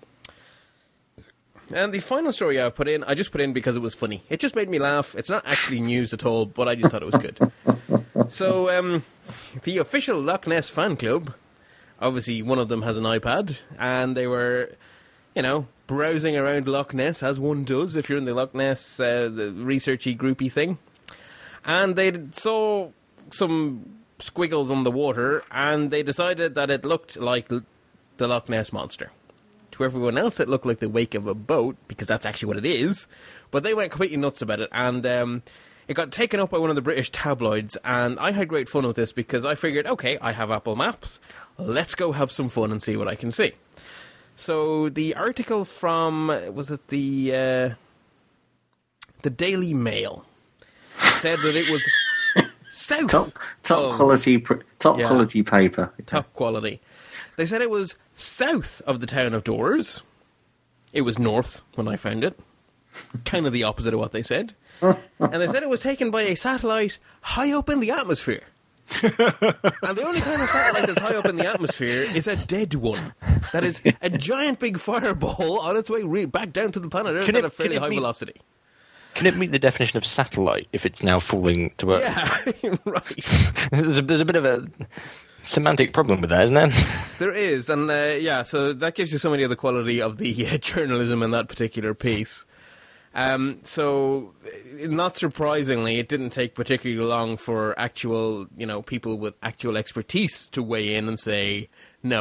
And the final story I've put in, I just put in because it was funny. It just made me laugh. It's not actually news at all, but I just thought it was good. So, um, the official Loch Ness fan club, obviously one of them has an iPad, and they were, you know, browsing around Loch Ness, as one does if you're in the Loch Ness uh, the researchy groupy thing. And they saw some squiggles on the water, and they decided that it looked like the Loch Ness Monster. To everyone else, it looked like the wake of a boat, because that's actually what it is. But they went completely nuts about it, and um, it got taken up by one of the British tabloids, and I had great fun with this, because I figured, okay, I have Apple Maps, let's go have some fun and see what I can see. So the article from, was it the, uh, the Daily Mail, said that it was south top, top of, quality top yeah, quality paper. Top quality. They said it was south of the town of Dores. It was north when I found it. Kind of the opposite of what they said. And they said it was taken by a satellite high up in the atmosphere. And the only kind of satellite that's high up in the atmosphere is a dead one. That is a giant big fireball on its way re- back down to the planet Earth at a fairly high meet, velocity. Can it meet the definition of satellite if it's now falling to Earth? Yeah, right. there's, a, there's a bit of a semantic problem with that, isn't there? There is, and uh, yeah, so that gives you some idea of the quality of the uh, journalism in that particular piece. Um, so, not surprisingly, it didn't take particularly long for actual, you know, people with actual expertise to weigh in and say, no,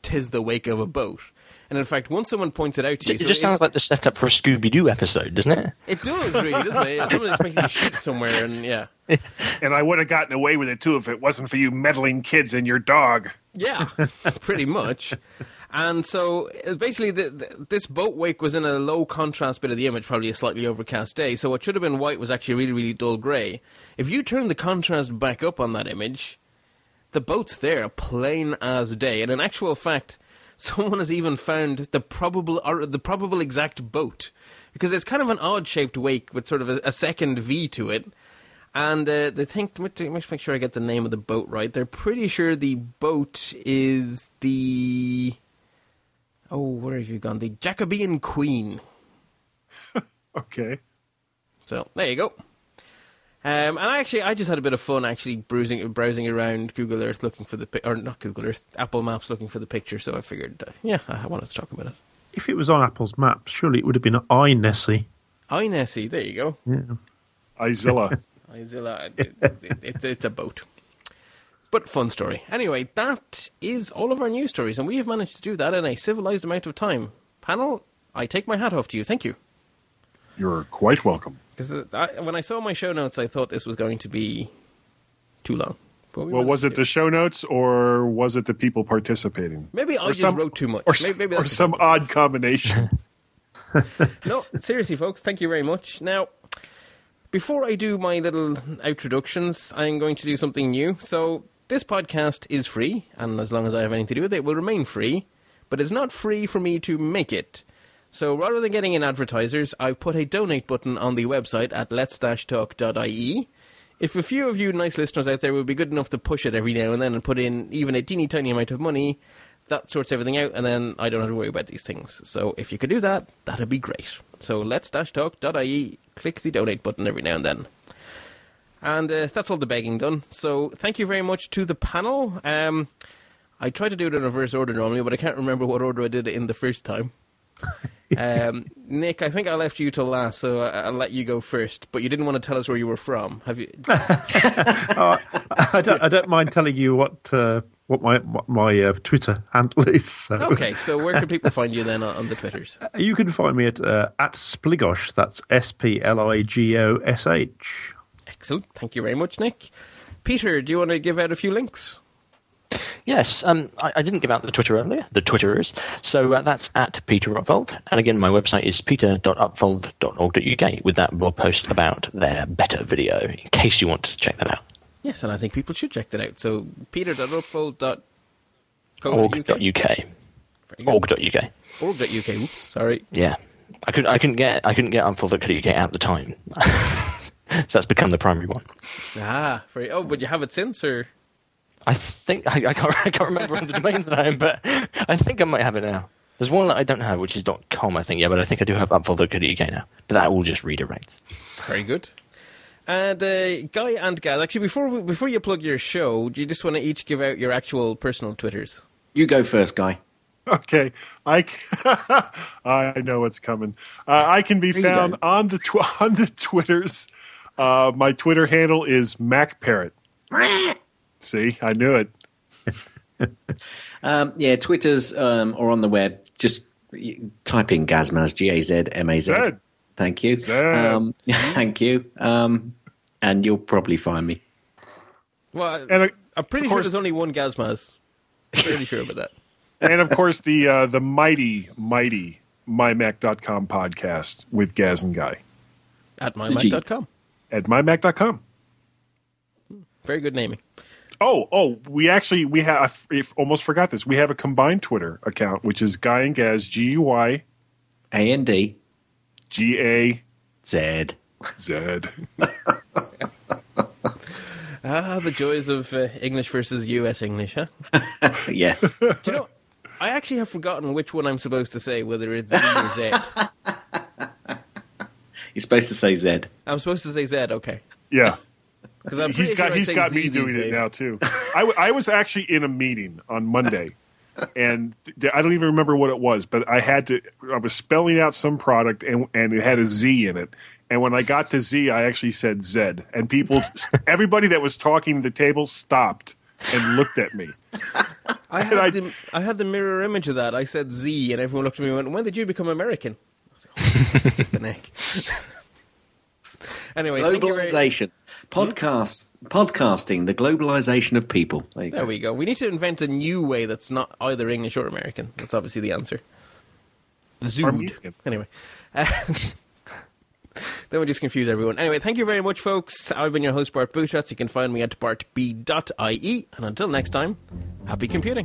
"'Tis the wake of a boat." And in fact, once someone pointed out to you... It so just it, sounds like the setup for a Scooby-Doo episode, doesn't it? It does, really, doesn't it? Yeah, someone's making a shoot somewhere, and yeah. And I would have gotten away with it, too, if it wasn't for you meddling kids and your dog. Yeah, pretty much. And so, uh, basically, the, the, this boat wake was in a low contrast bit of the image, probably a slightly overcast day, so what should have been white was actually really, really dull grey. If you turn the contrast back up on that image, the boat's there, plain as day. And in actual fact... someone has even found the probable or the probable exact boat, because it's kind of an odd-shaped wake with sort of a, a second V to it. And uh, they think, let me make sure I get the name of the boat right. They're pretty sure the boat is the... Oh, where have you gone? The Jacobean Queen. Okay. So, there you go. Um, and I actually, I just had a bit of fun actually browsing, browsing around Google Earth looking for the, or not Google Earth, Apple Maps looking for the picture. So I figured, uh, yeah, I wanted to talk about it. If it was on Apple's maps, surely it would have been iNessie. iNessie, there you go. Yeah. Izilla. Izilla, it, it, it, it's a boat. But fun story. Anyway, that is all of our news stories, and we have managed to do that in a civilized amount of time. Panel, I take my hat off to you. Thank you. You're quite welcome. Because when I saw my show notes, I thought this was going to be too long. But we well, was it the show notes, or was it the people participating? Maybe I or just some, wrote too much. Or, maybe, maybe or that's some odd combination. No, seriously, folks, thank you very much. Now, before I do my little introductions, I'm going to do something new. So, this podcast is free, and as long as I have anything to do with it, it will remain free. But it's not free for me to make it. So rather than getting in advertisers, I've put a donate button on the website at lets talk dot I E. If a few of you nice listeners out there would be good enough to push it every now and then and put in even a teeny tiny amount of money, that sorts everything out, and then I don't have to worry about these things. So if you could do that, that'd be great. So lets talk dot I E, click the donate button every now and then. And uh, that's all the begging done. So thank you very much to the panel. Um, I tried to do it in reverse order normally, but I can't remember what order I did it in the first time. um, Nick, I think I left you till last, so I'll let you go first. But you didn't want to tell us where you were from, have you? oh, I don't. I don't mind telling you what uh, what my what my uh, Twitter handle is. So. Okay, so where can people find you then on, on the Twitters? You can find me at uh, at Spligosh. That's S P L I G O S H. Excellent. Thank you very much, Nick. Peter, do you want to give out a few links? Yes, um, I, I didn't give out the Twitter earlier, the Twitterers. So uh, that's at Peter Upfold. And again, my website is peter dot upfold dot org dot U K with that blog post about their beta video, in case you want to check that out. Yes, and I think people should check that out. So peter dot upfold dot org dot U K. org dot U K. org dot U K, oops, sorry. Yeah. I couldn't, I couldn't get I couldn't get upfold dot co dot U K at the time. So that's become the primary one. Ah, very, oh, but you have it since, or...? I think I, I can't I can't remember the domain's name, but I think I might have it now. There's one that I don't have, which is .com, I think. Yeah, but I think I do have upfold dot co dot U K now. But that all just redirects. Very good. And uh, Guy and Gaz, actually, before we, before you plug your show, do you just want to each give out your actual personal Twitters? You go first, Guy. Okay, I, I know what's coming. Uh, I can be found on the tw- on the Twitters. Uh, my Twitter handle is MacParrot. See, I knew it. um, yeah, Twitter's um, or on the web. Just type in Gazmaz, G A Z M A Z. Zed. Thank you. Um, thank you. Um, and you'll probably find me. Well, and, uh, I'm pretty sure there's only one Gazmaz. Pretty sure about that. And of course, the uh, the mighty, mighty my mac dot com podcast with Gaz and Guy. At my mac dot com. At my mac dot com. Very good naming. Oh, oh, we actually, we have, I almost forgot this. We have a combined Twitter account, which is Guy and Gaz, G U Y A N D G A Z Z. Ah, the joys of uh, English versus U S English, huh? Yes. Do you know, I actually have forgotten which one I'm supposed to say, whether it's Z or Z. You're supposed to say Z. I'm supposed to say Z, okay. Yeah. I'm he's got sure he's got Z me doing days. it now too. I, w- I was actually in a meeting on Monday, and th- I don't even remember what it was, but I had to. I was spelling out some product, and and it had a Z in it. And when I got to Z, I actually said Z, and people, everybody that was talking at the table stopped and looked at me. I had, I- the, I had the mirror image of that. I said Z, and everyone looked at me and went, when did you become American? I was like, oh, the neck. Anyway, thank you very- Globalization. Podcast, podcasting, the globalization of people. There, you There go. we go. We need to invent a new way that's not either English or American. That's obviously the answer. Zood. Armenian. Anyway. Uh, then we'll just confuse everyone. Anyway, thank you very much, folks. I've been your host, Bart Bouchatz. You can find me at bart b dot i e. And until next time, happy computing.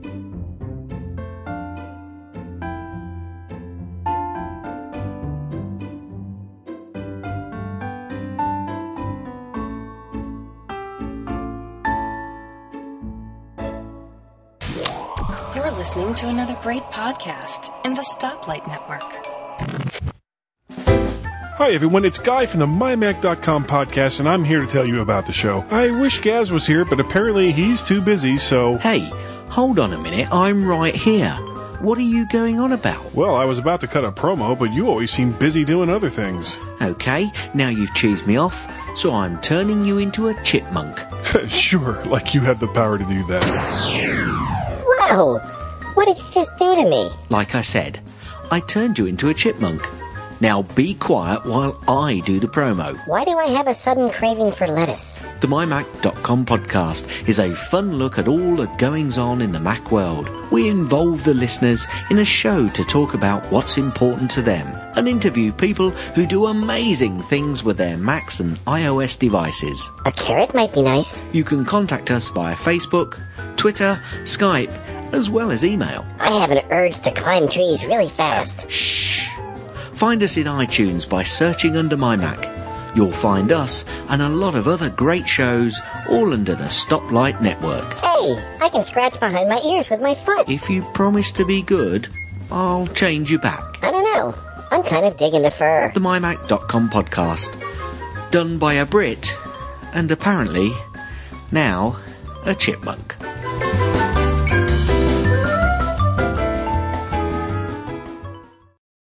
You're listening to another great podcast in the Stoplight Network. Hi, everyone. It's Guy from the my mac dot com podcast, and I'm here to tell you about the show. I wish Gaz was here, but apparently he's too busy, so... Hey, hold on a minute. I'm right here. What are you going on about? Well, I was about to cut a promo, but you always seem busy doing other things. Okay, now you've cheesed me off, so I'm turning you into a chipmunk. Sure, like you have the power to do that. Whoa! What did you just do to me? Like I said, I turned you into a chipmunk. Now be quiet while I do the promo. Why do I have a sudden craving for lettuce? The my mac dot com podcast is a fun look at all the goings-on in the Mac world. We involve the listeners in a show to talk about what's important to them and interview people who do amazing things with their Macs and iOS devices. A carrot might be nice. You can contact us via Facebook, Twitter, Skype, as well as email. I have an urge to climb trees really fast. Shh! Find us in iTunes by searching under My Mac. You'll find us and a lot of other great shows all under the Stoplight Network. Hey, I can scratch behind my ears with my foot. If you promise to be good, I'll change you back. I don't know. I'm kind of digging the fur. The my mac dot com podcast. Done by a Brit, and apparently, now, a chipmunk.